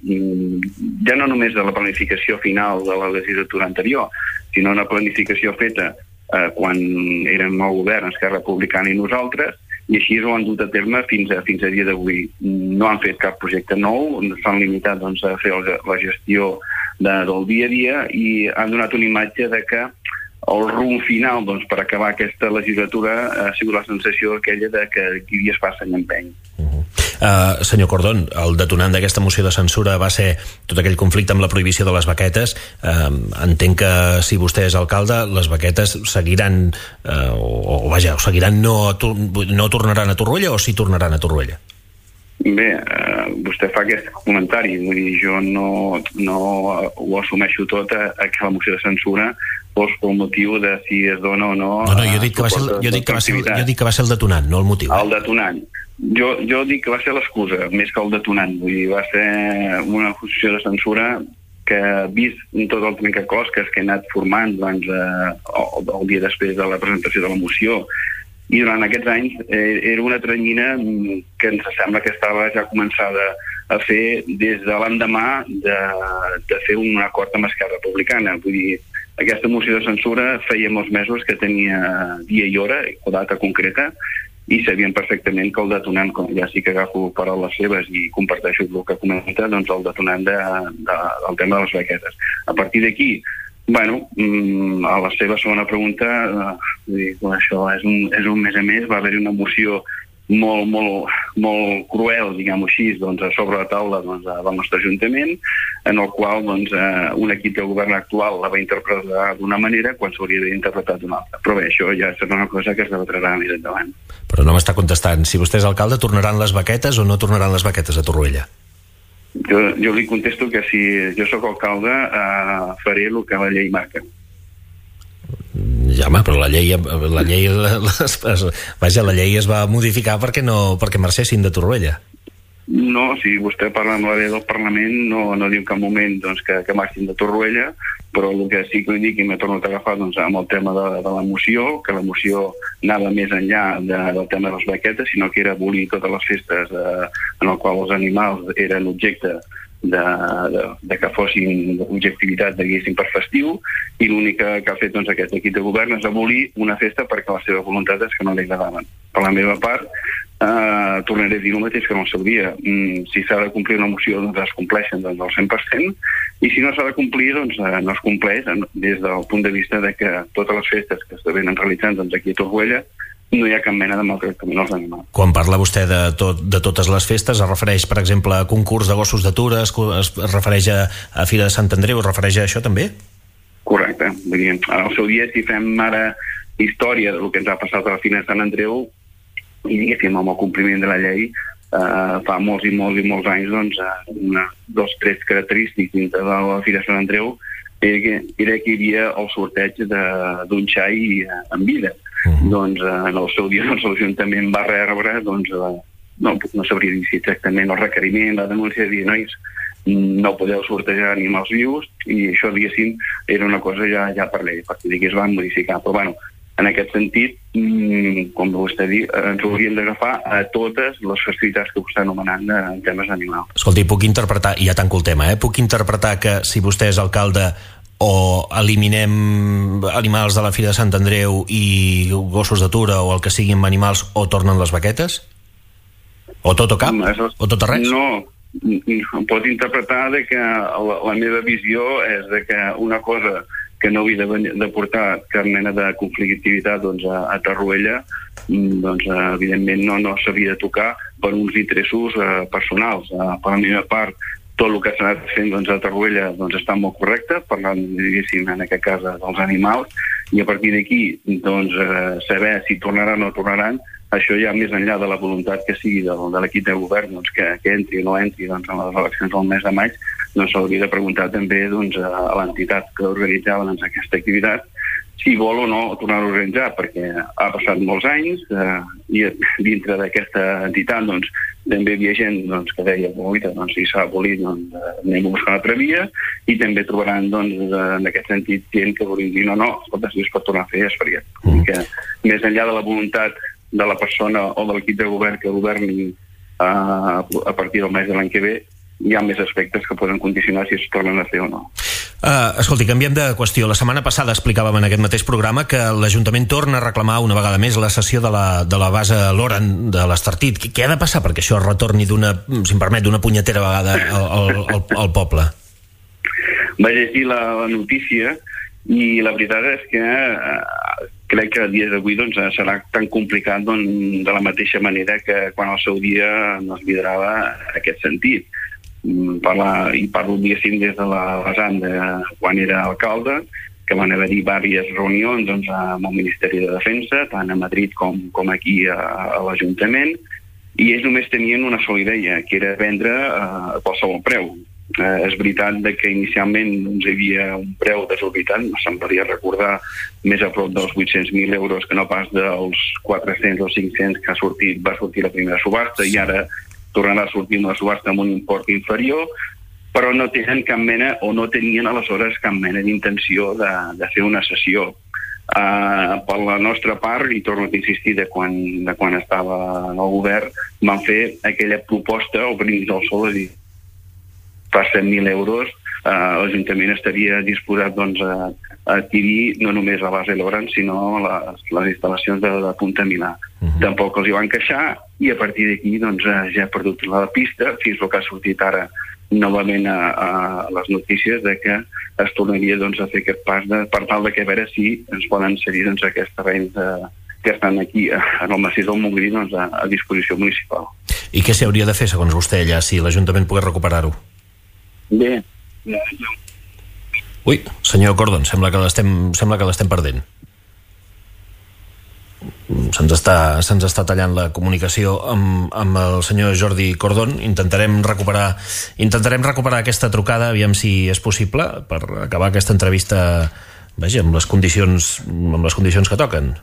ja no només de la planificació final de la legislatura anterior, sinó una planificació feta quan érem al govern, Esquerra Republicana i nosaltres, i així ho han dut a terme fins a dia d'avui. No han fet cap projecte nou, s'han limitat doncs, a fer la gestió del dia a dia i han donat una imatge de que el rumb final doncs, per acabar aquesta legislatura ha sigut la sensació aquella de que qui dia es passa i empeny. Senyor Cordón, el detonant d'aquesta moció de censura va ser tot aquell conflicte amb la prohibició de les baquetes. Entenc que si vostè és alcalde, les baquetes seguiran seguiran, no tornaran a Torroella o sí tornaran a Torroella? Bé, vostè fa aquest comentari, vull dir, jo no ho assumeixo tot a que la moció de censura fos pel motiu de si es dona o no... No, jo dic que va ser el detonant, no el motiu. El detonant. Jo dic que va ser l'excusa, més que el detonant. Vull dir, va ser una moció de censura que, vist tot el trencaclosques que he anat formant doncs, el dia després de la presentació de la moció, i durant aquests anys era una tranyina que ens sembla que estava ja començada a fer des de l'endemà de fer un acord amb Esquerra Republicana. Vull dir, aquesta moció de censura feia molts mesos que tenia dia i hora, o data concreta, i sabien perfectament que el detonant, com ja sí que agafo paraules seves i comparteixo el que comenta, doncs el detonant del tema de les baquetes. A partir d'aquí, bueno, a la seva segona pregunta, això és un mes a més, va haver-hi una moció molt cruel, diguem-ho així, doncs, sobre la taula doncs, del nostre Ajuntament, en el qual doncs, un equip del govern actual la va interpretar d'una manera quan s'hauria d'interpretar d'una altra. Però bé, això ja serà una cosa que es debatrà més endavant. Però no m'està contestant. Si vostè és alcalde, tornaran les baquetes o no tornaran les baquetes a Torroella? Jo li contesto que si jo sóc alcalde faré el que la llei marca. Ja, home, però la llei es va modificar perquè marxessin de Torroella. No, si vostè parla amb la llei del Parlament no diu en cap moment doncs, que marxin de Torroella, però el que sí que li dic i m'he tornat a agafar doncs, amb el tema de la moció, que la moció anava més enllà del tema de les baquetes, sinó que era abolir totes les festes en el qual els animals eren objecte de que fossin d'objectivitat, diguéssim, per festiu, i l'únic que ha fet doncs, aquest equip de govern és abolir una festa perquè la seva voluntat és que no li agradaven. Per la meva part, tornaré a dir el mateix que en el seu dia. Si s'ha de complir una moció, doncs es compleixen doncs, al 100%, i si no s'ha de complir, doncs no es compleix des del punt de vista de que totes les festes que es venen realitzant doncs, aquí a Torroella no hi ha cap mena de maltractament als animals. Quan parla vostè de totes les festes, es refereix, per exemple, a concurs de gossos d'atura, es refereix a Fira de Sant Andreu, es refereix a això també? Correcte. Vull dir, al seu dia, si fem ara història del que ens ha passat a la Fira de Sant Andreu, i diguéssim, amb el compliment de la llei, fa molts i molts anys, doncs, dos trets característics dintre de la Fira de Sant Andreu era que hi havia el sorteig d'un xai en vida. Doncs en el seu dia l'Ajuntament va rebre no sabria dir si exactament el requeriment, la denúncia de dir, nois, no podeu sortejar animals vius, i això, diguéssim, era una cosa ja per llei, a partir d'aquí es van modificar. Però bueno, en aquest sentit, com vostè diu, ens hauríem d'agafar a totes les festivitats que vostè anomenant en temes animals. Escolti, puc interpretar, i ja tanco el tema, puc interpretar que si vostè és alcalde o eliminem animals de la Fira de Sant Andreu i gossos d'atura o el que sigui amb animals, o tornen les baquetes? O tot o cap? O tot o res? No, pot interpretar de que la meva visió és de que una cosa que no havia de portar cap mena de conflictivitat doncs, a Torroella, doncs, evidentment no s'havia de tocar per uns interessos personals. Per la meva part, tot el que s'ha anat fent doncs, a Torroella doncs, està molt correcte, parlant, diguéssim, en aquest cas dels animals, i a partir d'aquí doncs, saber si tornaran o no tornaran, això ja més enllà de la voluntat que sigui de l'equip de govern doncs, que entri o no entri doncs, en les eleccions del mes de maig, doncs s'hauria de preguntar també doncs, a l'entitat que organitzava doncs, aquesta activitat si vol o no tornar-ho a organitzar, perquè ha passat molts anys i dintre d'aquesta entitat doncs, també hi havia gent que deia si s'ha abolit anem a buscar una altra via, i també trobaran en aquest sentit gent que volien dir no, si es pot tornar a fer es faria. Que més enllà de la voluntat de la persona o de l'equip de govern que governi a partir del mes de l'any que ve, hi ha més aspectes que poden condicionar si es tornen a fer o no. Escolti, canviem de qüestió. La setmana passada explicàvem en aquest mateix programa que l'Ajuntament torna a reclamar una vegada més la cessió de la base Loran de l'Estartit. Què ha de passar perquè això retorni si em permet, d'una punyetera vegada al poble? Vaig llegir la notícia i la veritat és que crec que a dia d'avui serà tan complicat de la mateixa manera que quan al seu dia no es liderava aquest sentit. Parlo diguéssim des de la vessant de quan era alcalde, que van haver-hi diverses reunions amb el Ministeri de Defensa, tant a Madrid com aquí a l'Ajuntament, i ells només tenien una sola idea, que era vendre a qualsevol preu. És veritat que inicialment hi havia un preu desorbitant, semblaria recordar més a prop dels 800.000 euros que no pas dels 400 o 500 que va sortir la primera subhasta, i ara tornarà a sortir una subhasta amb un import inferior, però no tenen cap mena, o no tenien aleshores cap mena d'intenció de fer una cessió. Per la nostra part, i torno a insistir de quan estava en el govern, van fer aquella proposta al brindis al sol, és a dir, per 100.000 euros l'Ajuntament estaria disposat a adquirir no només la base Loran, sinó les instal·lacions de Punta Milà. Tampoc els hi van queixar, i a partir d'aquí ja ha perdut la pista, fins que ha sortit ara novament a les notícies de que es tornaria a fer aquest pas per tal de que a veure si ens poden cedir aquests terrenys que estan aquí en el massís del Montgrí a disposició municipal. I què s'hauria de fer, segons vostè, allà, si l'Ajuntament pogués recuperar-ho? Bé. Ui, senyor Cordon, sembla que l'estem perdent. Se'ns està tallant la comunicació amb el senyor Jordi Cordon. Intentarem recuperar aquesta trucada, aviam si és possible, per acabar aquesta entrevista amb les condicions que toquen.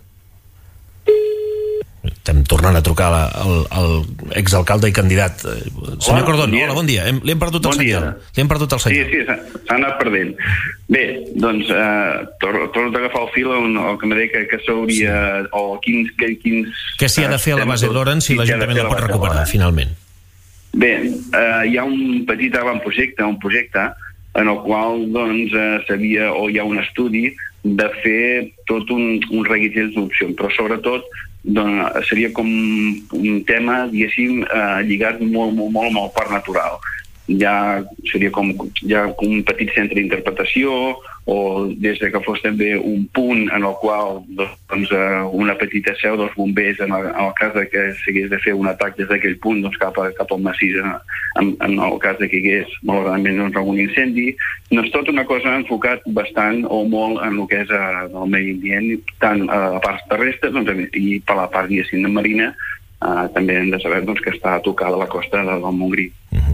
Estem tornant a trucar al exalcalde i candidat. Senyor Cordon, hola, bon dia. Li hem perdut el senyor. Sí, s'ha anat perdent. Bé, torno a agafar el fil el que me deia que s'hauria... Què s'hi ha de fer a la base Loran si l'Ajuntament la pot recuperar, finalment? Bé, hi ha un petit avantprojecte, un projecte en el qual s'havia, o hi ha un estudi de fer tot un reguitzell d'opcions, però sobretot seria com un tema, diguéssim, lligat molt al parc natural. Seria com un petit centre d'interpretació, o des que fos també un punt en el qual una petita seu dels bombers en el cas que s'hagués de fer un atac des d'aquell punt cap al massís en el cas que hi hagués malauradament algun incendi. És tot una cosa enfocat bastant o molt en el que és el medi ambient, tant a la part terrestre i per la part marina. També hem de saber que està a tocar de la costa del Montgrí.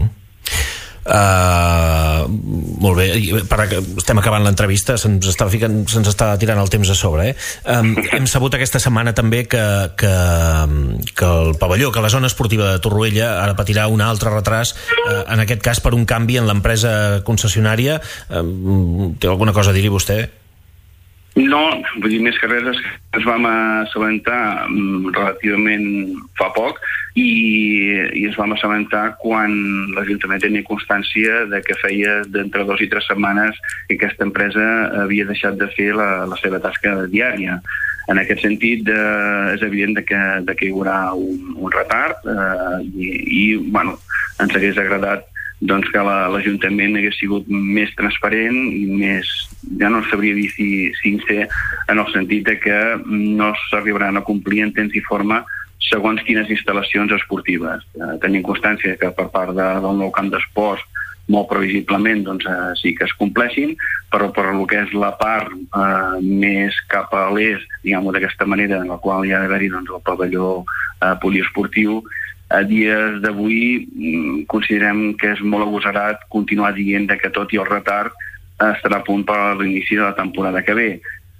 Molt bé, estem acabant l'entrevista, se'ns està tirant el temps a sobre. Hem sabut aquesta setmana també que el pavelló, que la zona esportiva de Torroella ara patirà un altre retras, en aquest cas per un canvi en l'empresa concessionària. Té alguna cosa a dir-hi vostè? No, vull dir, més que res ens vam assabentar relativament fa poc i ens vam assabentar quan l'Ajuntament tenia constància de que feia d'entre 2 i 3 setmanes que aquesta empresa havia deixat de fer la seva tasca diària. En aquest sentit, és evident que hi haurà un retard i ens hagués agradat que l'Ajuntament hagués sigut més transparent i més, ja no sabria dir si sincer, en el sentit de que no s'arribaran a complir en temps i forma segons quines instal·lacions esportives. Tenim constància que per part del nou camp d'esports molt previsiblement sí que es compleixin, però per el que és la part més cap a l'est, diguem-ho d'aquesta manera, en la qual hi ha d'haver-hi el pavelló poliesportiu, a dies d'avui considerem que és molt agosarat continuar dient que tot i el retard estarà a punt per l'inici de la temporada que ve.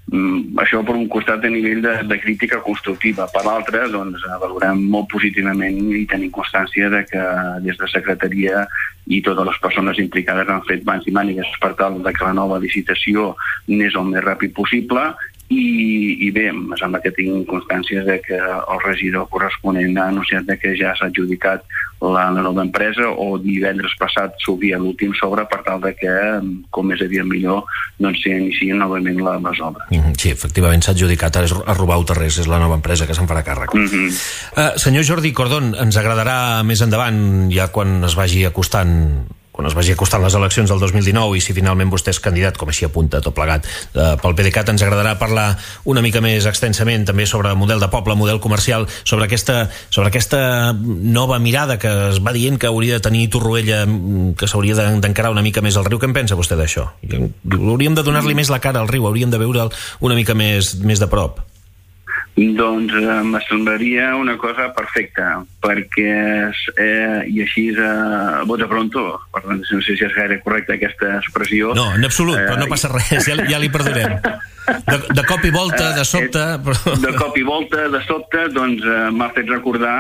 Això per un costat a nivell de crítica constructiva. Per l'altre, doncs, valorem molt positivament i tenim constància de que des de Secretaria i totes les persones implicades han fet mans i mànigues per tal de que la nova licitació anés el més ràpid possible i bé, em sembla que tinc constàncies de que el regidor corresponent ha anunciat que ja s'ha adjudicat la nova empresa o divendres passat s'obria l'últim sobre per tal de que, com més aviat millor, doncs s'inicien novament les obres. Sí, efectivament s'ha adjudicat a Robau Terrés, és la nova empresa que se'n farà càrrec. Senyor Jordi Cordón, ens agradarà més endavant, ja quan es vagi acostant les eleccions del 2019 i si finalment vostè és candidat, com així apunta tot plegat, pel PDeCAT, ens agradarà parlar una mica més extensament també sobre model de poble, model comercial, sobre aquesta nova mirada que es va dient que hauria de tenir Torroella, que s'hauria d'encarar una mica més al riu. Què en pensa vostè d'això? Hauríem de donar-li més la cara al riu, hauríem de veure'l una mica més de prop. Doncs me semblaria una cosa perfecta, perquè, i així bote pronto, per tant, no sé si és gaire correcta aquesta expressió. No, en absolut, però no passa res, ja li perdurem. De cop i volta, de sobte... De cop i volta, de sobte, doncs m'ha fet recordar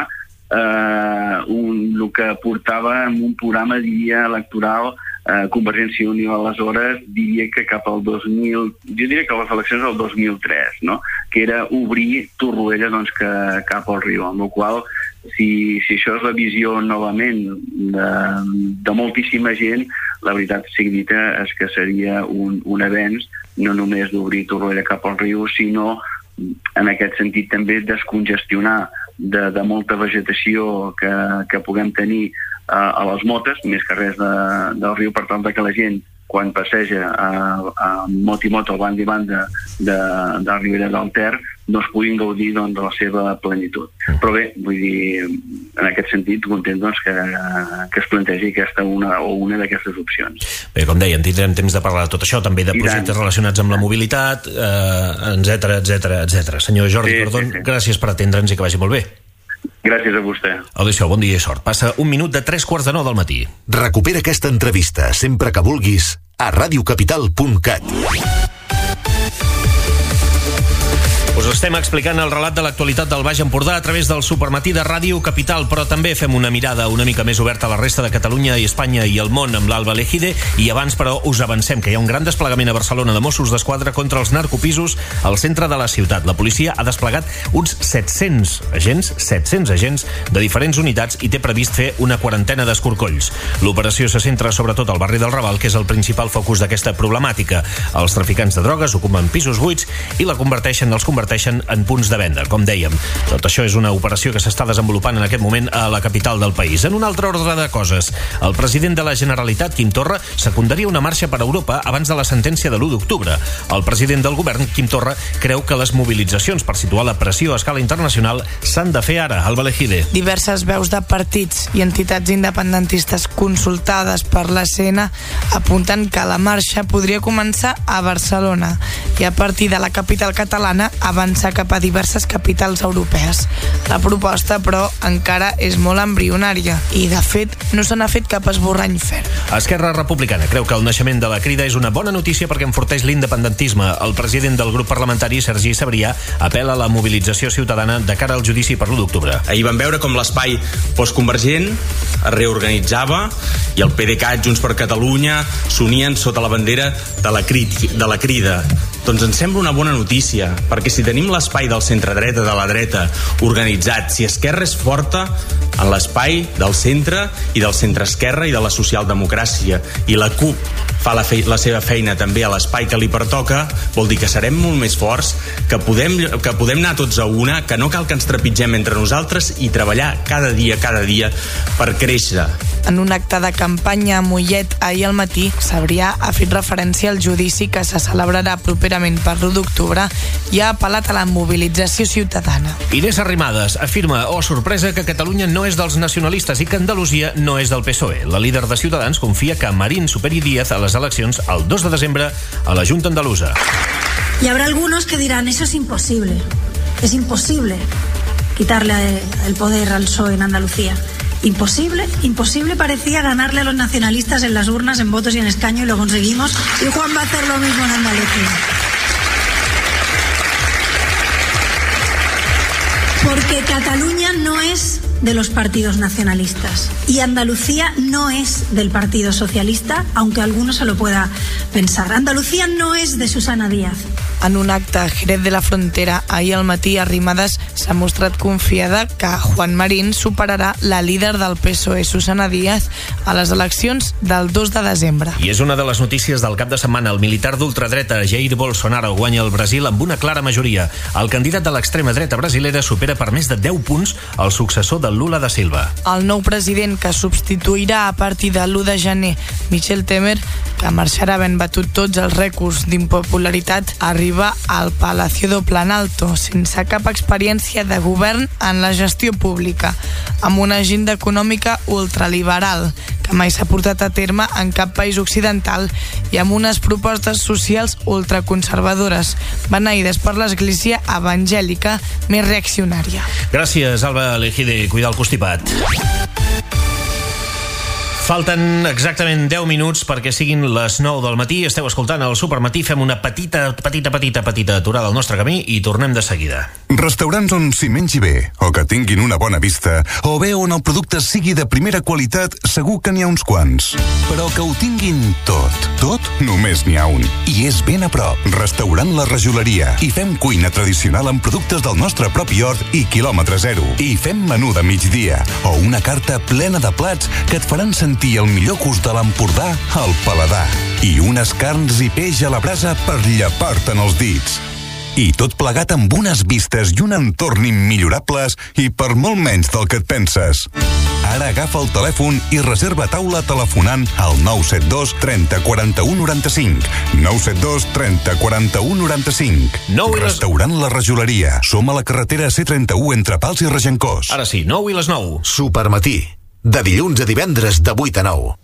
el que portava en un programa, diria, electoral, Convergència i Unió aleshores, diria que cap al 2000, jo diria que a les eleccions del 2003, no? Que era obrir Torroella cap al riu, amb la qual si això és la visió novament de moltíssima gent, la veritat sigui dita és que seria un avenç no només d'obrir Torroella cap al riu, sinó en aquest sentit també descongestionar de molta vegetació que puguem tenir a les motes, més que res del riu, per tal que la gent, quan passeja a mot i moto a banda i banda de la Ribera del Ter, no es puguin gaudir de la seva plenitud. Però bé, vull dir, en aquest sentit, content que es plantegi una d'aquestes opcions. Bé, com dèiem, tindrem temps de parlar de tot això, també de projectes relacionats amb la mobilitat, etcètera. Senyor Jordi Cordón, gràcies per atendre'ns i que vagi molt bé. Gràcies a vostè. Adéu-siau, bon dia i sort. Passa un minut de 3:45 del matí. Recupera aquesta entrevista sempre que vulguis a radiocapital.cat. Us estem explicant el relat de l'actualitat del Baix Empordà a través del Supermatí de Ràdio Capital, però també fem una mirada una mica més oberta a la resta de Catalunya i Espanya i el món amb l'Alba Lejide, i abans, però, us avancem que hi ha un gran desplegament a Barcelona de Mossos d'Esquadra contra els narcopisos al centre de la ciutat. La policia ha desplegat uns 700 agents de diferents unitats i té previst fer una quarantena d'escorcolls. L'operació se centra sobretot al barri del Raval, que és el principal focus d'aquesta problemàtica. Els traficants de drogues ocupen pisos buits i els converteixen en punts de venda, com dèiem. Tot això és una operació que s'està desenvolupant en aquest moment a la capital del país. En un altre ordre de coses, el president de la Generalitat, Quim Torra, secundaria una marxa per Europa abans de la sentència de l'1 d'octubre. El president del govern, Quim Torra, creu que les mobilitzacions per situar la pressió a escala internacional s'han de fer ara. Alba Lejide. Diverses veus de partits i entitats independentistes consultades per l'ESN apunten que la marxa podria començar a Barcelona i a partir de la capital catalana avançar cap a diverses capitals europees. La proposta, però, encara és molt embrionària i, de fet, no se n'ha fet cap esborrany ferm. Esquerra Republicana creu que el naixement de la Crida és una bona notícia perquè enforteix l'independentisme. El president del grup parlamentari, Sergi Sabrià, apela a la mobilització ciutadana de cara al judici per l'1 d'octubre. Ahir vam veure com l'espai postconvergent es reorganitzava i el PDeCAT, Junts per Catalunya, s'unien sota la bandera de la Crida. Doncs ens sembla una bona notícia, perquè si tenim l'espai del centre-dreta, de la dreta, organitzat, si Esquerra és forta en l'espai del centre i del centre-esquerra i de la socialdemocràcia, i la CUP fa la seva feina també a l'espai que li pertoca, vol dir que serem molt més forts, que podem anar tots a una, que no cal que ens trepitgem entre nosaltres i treballar cada dia per créixer. En un acte de campanya a Mollet ahir al matí, Sabrià ha fet referència al judici que se celebrarà properament per l'1 d'octubre i ha apel·lat a la mobilització ciutadana. Inés Arrimadas afirma, sorpresa, que Catalunya no és dels nacionalistes i que Andalusia no és del PSOE. La líder de Ciutadans confia que Marín superi Díaz a les eleccions el 2 de desembre a la Junta Andalusa. Y habrá algunos que dirán, eso es imposible quitarle el poder al PSOE en Andalucía. Imposible parecía ganarle a los nacionalistas en las urnas, en votos y en escaño, y lo conseguimos, y Juan va a hacer lo mismo en Andalucía. Porque Cataluña no es de los partidos nacionalistas y Andalucía no es del Partido Socialista, aunque alguno se lo pueda pensar. Andalucía no es de Susana Díaz. En un acte a Jerez de la Frontera, ahir al matí, Arrimadas s'ha mostrat confiada que Juan Marín superarà la líder del PSOE, Susana Díaz, a les eleccions del 2 de desembre. I és una de les notícies del cap de setmana. El militar d'ultradreta Jair Bolsonaro guanya el Brasil amb una clara majoria. El candidat de l'extrema dreta brasilera supera per més de 10 punts el successor de Lula da Silva. El nou president que substituirà a partir de l'1 de gener Michel Temer, que marxarà havent batut tots els rècords d'impopularitat, arriba al Palacio do Planalto sense cap experiència de govern en la gestió pública, amb una agenda econòmica ultraliberal que mai s'ha portat a terme en cap país occidental i amb unes propostes socials ultraconservadores, beneïdes per l'Església evangèlica més reaccionària. Gràcies, Alba Lejide. Cuida el constipat. Falten exactament 10 minuts perquè siguin les 9 del matí. Esteu escoltant el Supermatí. Fem una petita aturada al nostre camí i tornem de seguida. Restaurants on s'hi mengi bé, o que tinguin una bona vista, o bé on el producte sigui de primera qualitat, segur que n'hi ha uns quants. Però que ho tinguin tot, només n'hi ha un. I és ben a prop. Restaurant La Rajoleria. I fem cuina tradicional amb productes del nostre propi hort i quilòmetre zero. I fem menú de migdia, o una carta plena de plats que et faran sentir el millor gust de l'Empordà al paladar. I unes carns i peix a la brasa per llepar-te'n els dits. I tot plegat amb unes vistes i un entorn immillorables i per molt menys del que et penses. Ara agafa el telèfon i reserva taula telefonant al 972 30 41 95. 972 30 41 95. Restaurant La Rajoleria. Som a la carretera C31 entre Pals i Regencós. Ara sí, 9 i les 9. Supermatí. De dilluns a divendres de 8 a 9.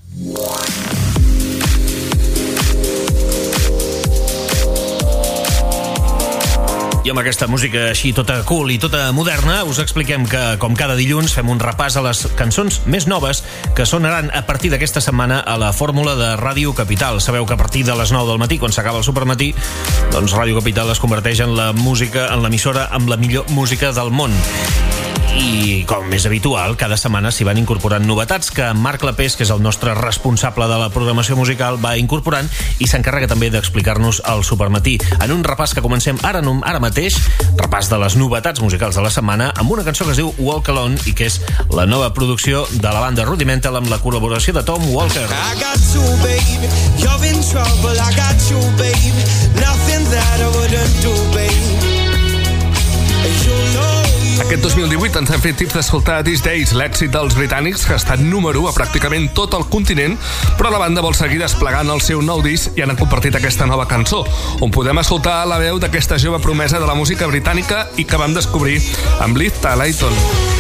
I amb aquesta música així tota cool i tota moderna us expliquem que, com cada dilluns, fem un repàs a les cançons més noves que sonaran a partir d'aquesta setmana a la fórmula de Ràdio Capital. Sabeu que a partir de les 9 del matí, quan s'acaba el Supermatí, doncs Ràdio Capital es converteix en l'emissora amb la millor música del món. I, com és habitual, cada setmana s'hi van incorporant novetats que Marc Clapés, que és el nostre responsable de la programació musical, va incorporant i s'encarrega també d'explicar-nos el Supermatí. En un repàs que comencem ara mateix, repàs de les novetats musicals de la setmana, amb una cançó que es diu Walk Alone i que és la nova producció de la banda Rudimental amb la col·laboració de Tom Walker. I got you, baby. You're in trouble. I got you, baby. Nothing that I wouldn't do, baby. You know. Aquest 2018 ens hem fet tips d'escoltar These Days, l'èxit dels britànics, que ha estat número 1 a pràcticament tot el continent, però la banda vol seguir desplegant el seu nou disc i han compartit aquesta nova cançó, on podem escoltar la veu d'aquesta jove promesa de la música britànica i que vam descobrir amb Liv Tyler.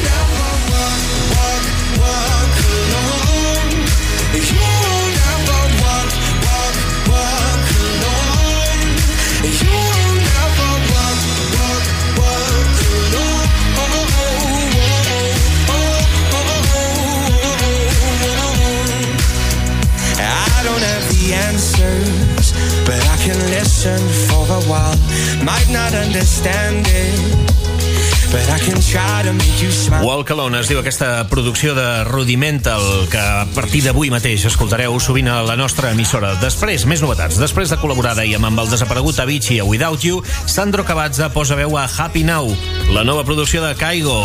Answers, but I can listen for a while. Might not understand it, but I can try to make you smile. Walk Alone es diu aquesta producció de Rudimental que a partir d'avui mateix escoltareu sovint a la nostra emissora. Després, més novetats. Després de col·laborar dèiem amb el desaparegut Avicii a Without You, Sandro Cavazza posa veu a Happy Now, la nova producció de Kygo.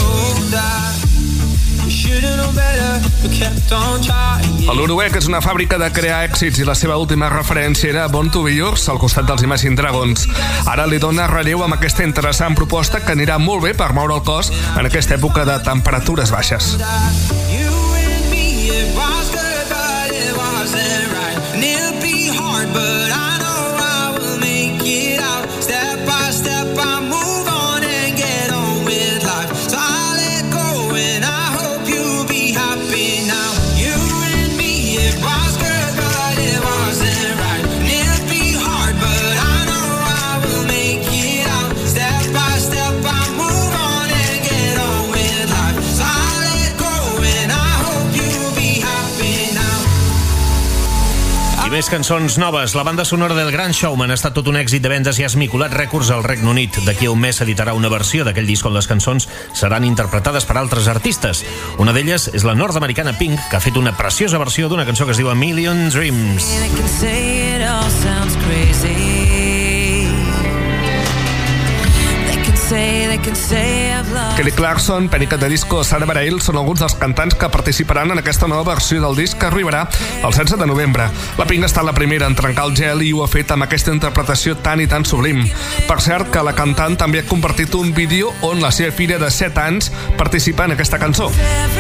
L'Uruguai, que és una fàbrica de crear èxits i la seva última referència era Born to Be Yours al costat dels Imagine Dragons. Ara li dona relleu amb aquesta interessant proposta que anirà molt bé per moure el cos en aquesta època de temperatures baixes. Step I move on and get on with life. So I let go and I Més cançons noves. La banda sonora del Gran Showman ha estat tot un èxit de vendes i ha esmicolat rècords al Regne Unit. D'aquí a un mes s'editarà una versió d'aquell disc on les cançons seran interpretades per altres artistes. Una d'elles és la nord-americana Pink, que ha fet una preciosa versió d'una cançó que es diu A Million Dreams. Kelly Clarkson, Panic! At the Disco, Sarah Bareilles són alguns dels cantants que participaran en aquesta nova versió del disc que arribarà el 16 de novembre. La Pink ha estat la primera en trencar el gel i ho ha fet amb aquesta interpretació tan i tan sublim. Per cert, que la cantant també ha compartit un vídeo on la seva filla de 7 anys participa en aquesta cançó.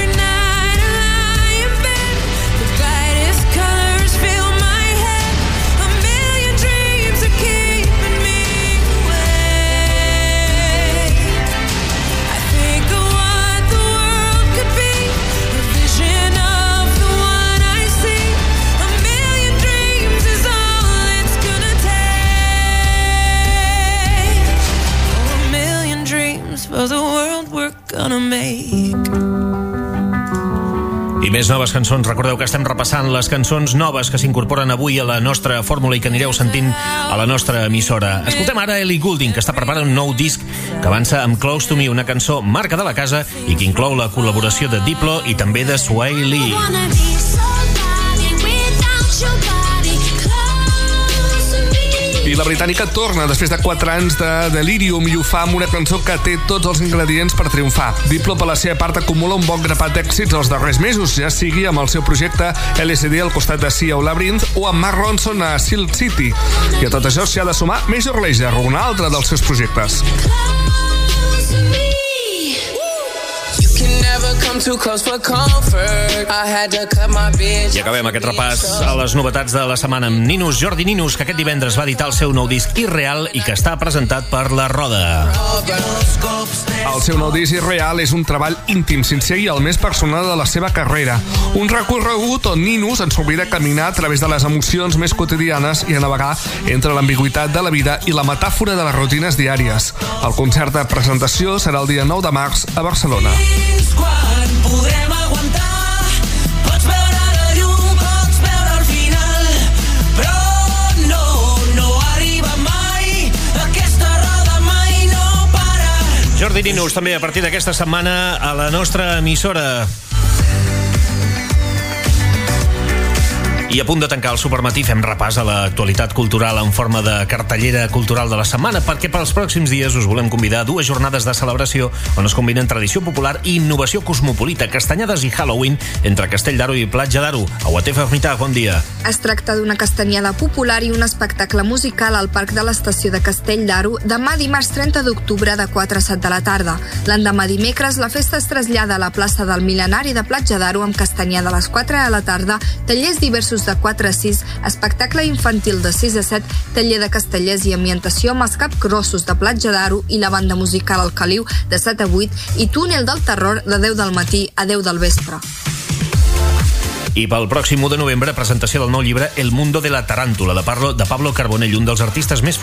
I més noves cançons. Recordeu que estem repassant les cançons noves que s'incorporen avui a la nostra fórmula i que anireu sentint a la nostra emissora. Escoltem ara Ellie Goulding, que està preparant un nou disc que avança amb Close to Me, una cançó marca de la casa i que inclou la col·laboració de Diplo i també de Sway Lee. I la britànica torna després de 4 anys de delirium i ho fa amb una cançó que té tots els ingredients per triomfar. Diplo, per la seva part, acumula un bon grapat d'èxits els darrers mesos, ja sigui amb el seu projecte LSD al costat de Sia o Labyrinth o amb Mark Ronson a Silk City. I a tot això s'hi ha de sumar Major Lazer, un altre dels seus projectes. I acabem aquest repàs a les novetats de la setmana amb Ninus, Jordi Ninus, que aquest divendres va editar el seu nou disc Irreal i que està presentat per La Roda. El seu nou disc Irreal és un treball íntim, sincer i el més personal de la seva carrera. Un recorregut on Ninus ens obliga a caminar a través de les emocions més quotidianes i a navegar entre l'ambigüitat de la vida i la metàfora de les rutines diàries. El concert de presentació serà el dia 9 de març a Barcelona. Quan podrem aguantar, pots veure la llum, pots veure el final, però no arriba mai, aquesta roda mai no para. Jordi Ninus també a partir d'aquesta setmana a la nostra emissora. I a punt de tancar el Supermatí fem repàs a l'actualitat cultural en forma de cartellera cultural de la setmana, perquè pels pròxims dies us volem convidar a 2 jornades de celebració on es combinen tradició popular i innovació cosmopolita, castanyades i Halloween entre Castell d'Aro i Platja d'Aro. Aguatef Afmità, bon dia. Es tracta d'una castanyada popular i un espectacle musical al Parc de l'Estació de Castell d'Aro demà dimarts 30 d'octubre de 4 a 7 de la tarda. L'endemà dimecres la festa es trasllada a la plaça del Mil·lenari de Platja d'Aro amb castanyada a les 4 de la tarda, tallers diversos de 4 a 6, espectacle infantil de 6 a 7, taller de castellers i ambientació amb els capgrossos de Platja d'Aro i la banda musical El Caliu de 7 a 8 i túnel del terror de 10 del matí a 10 del vespre. I pel pròxim 1 de novembre, presentació del nou llibre El mundo de la tarántula, de Pablo Carbonell, un dels artistes més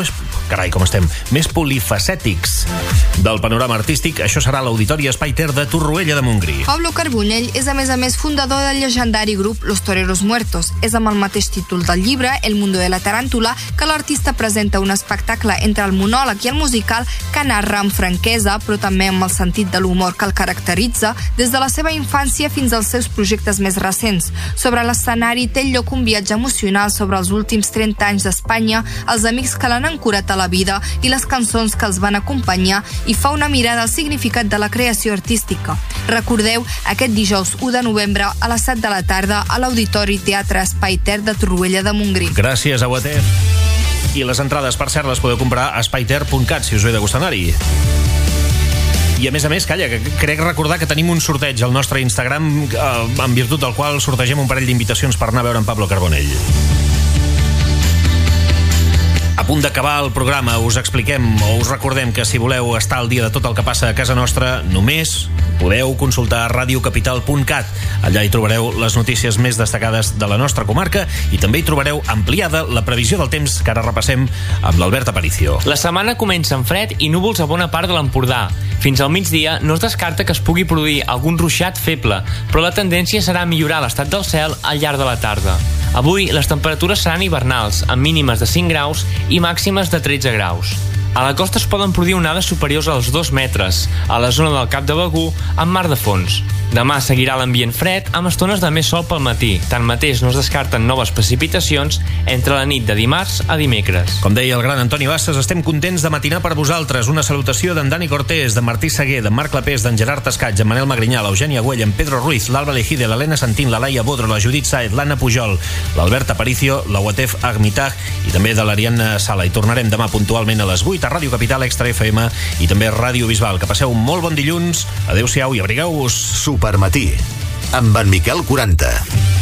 polifacètics del panorama artístic. Això serà a l'Auditori Espai Ter de Torroella de Montgrí. Pablo Carbonell és a més fundador del llegendari grup Los Toreros Muertos. És amb el mateix títol del llibre, El mundo de la tarántula, que l'artista presenta un espectacle entre el monòleg i el musical que narra amb franquesa, però també amb el sentit de l'humor que el caracteritza, des de la seva infància fins als seus projectes més recents. Sobre l'escenari té lloc un viatge emocional sobre els últims 30 anys d'Espanya, els amics que l'han ancorat a la vida i les cançons que els van acompanyar, i fa una mirada al significat de la creació artística. Recordeu, aquest dijous 1 de novembre a les 7 de la tarda a l'Auditori Teatre Espai Ter de Torroella de Montgrí. Gràcies, Aguatef. I les entrades, per cert, les podeu comprar a espaiter.cat si us ve de gust anar-hi. I a més, calla, que crec recordar que tenim un sorteig al nostre Instagram en virtut del qual sortegem un parell d'invitacions per anar a veure en Pablo Carbonell. A punt d'acabar el programa us expliquem o us recordem que si voleu estar al dia de tot el que passa a casa nostra, només podeu consultar radiocapital.cat. Allà hi trobareu les notícies més destacades de la nostra comarca i també hi trobareu ampliada la previsió del temps que ara repassem amb l'Albert Aparicio. La setmana comença amb fred i núvols a bona part de l'Empordà. Fins al migdia no es descarta que es pugui produir algun ruixat feble, però la tendència serà millorar l'estat del cel al llarg de la tarda. Avui les temperatures seran hivernals, amb mínimes de 5 graus i màximes de 13 graus. A la costa es poden produir onades superiors als 2 metres, a la zona del Cap de Begur, amb mar de fons. Demà seguirà l'ambient fred, amb estones de més sol pel matí. Tanmateix, no es descarten noves precipitacions entre la nit de dimarts a dimecres. Com deia el gran Antoni Bassas, estem contents de matinar per vosaltres. Una salutació d'en Dani Cortés, d'en Martí Seguer, d'en Marc Clapés, d'en Gerard Tascatx, d'en Manel Magrinyà, l'Eugènia Güell, en Pedro Ruiz, l'Alba Lejide, l'Helena Santín, la Laia Bodro, la Judit Saez, l'Anna Pujol, l'Albert Aparicio, la Watef Agmitag i també de l'Ariadna Sala. I tornarem demà puntualment a les 8 a Ràdio Capital, Extra FM i també Ràdio Bisbal. Que passeu un molt bon dilluns. Adéu-siau i abrigueu-vos. Supermatí, amb en Miquel 40.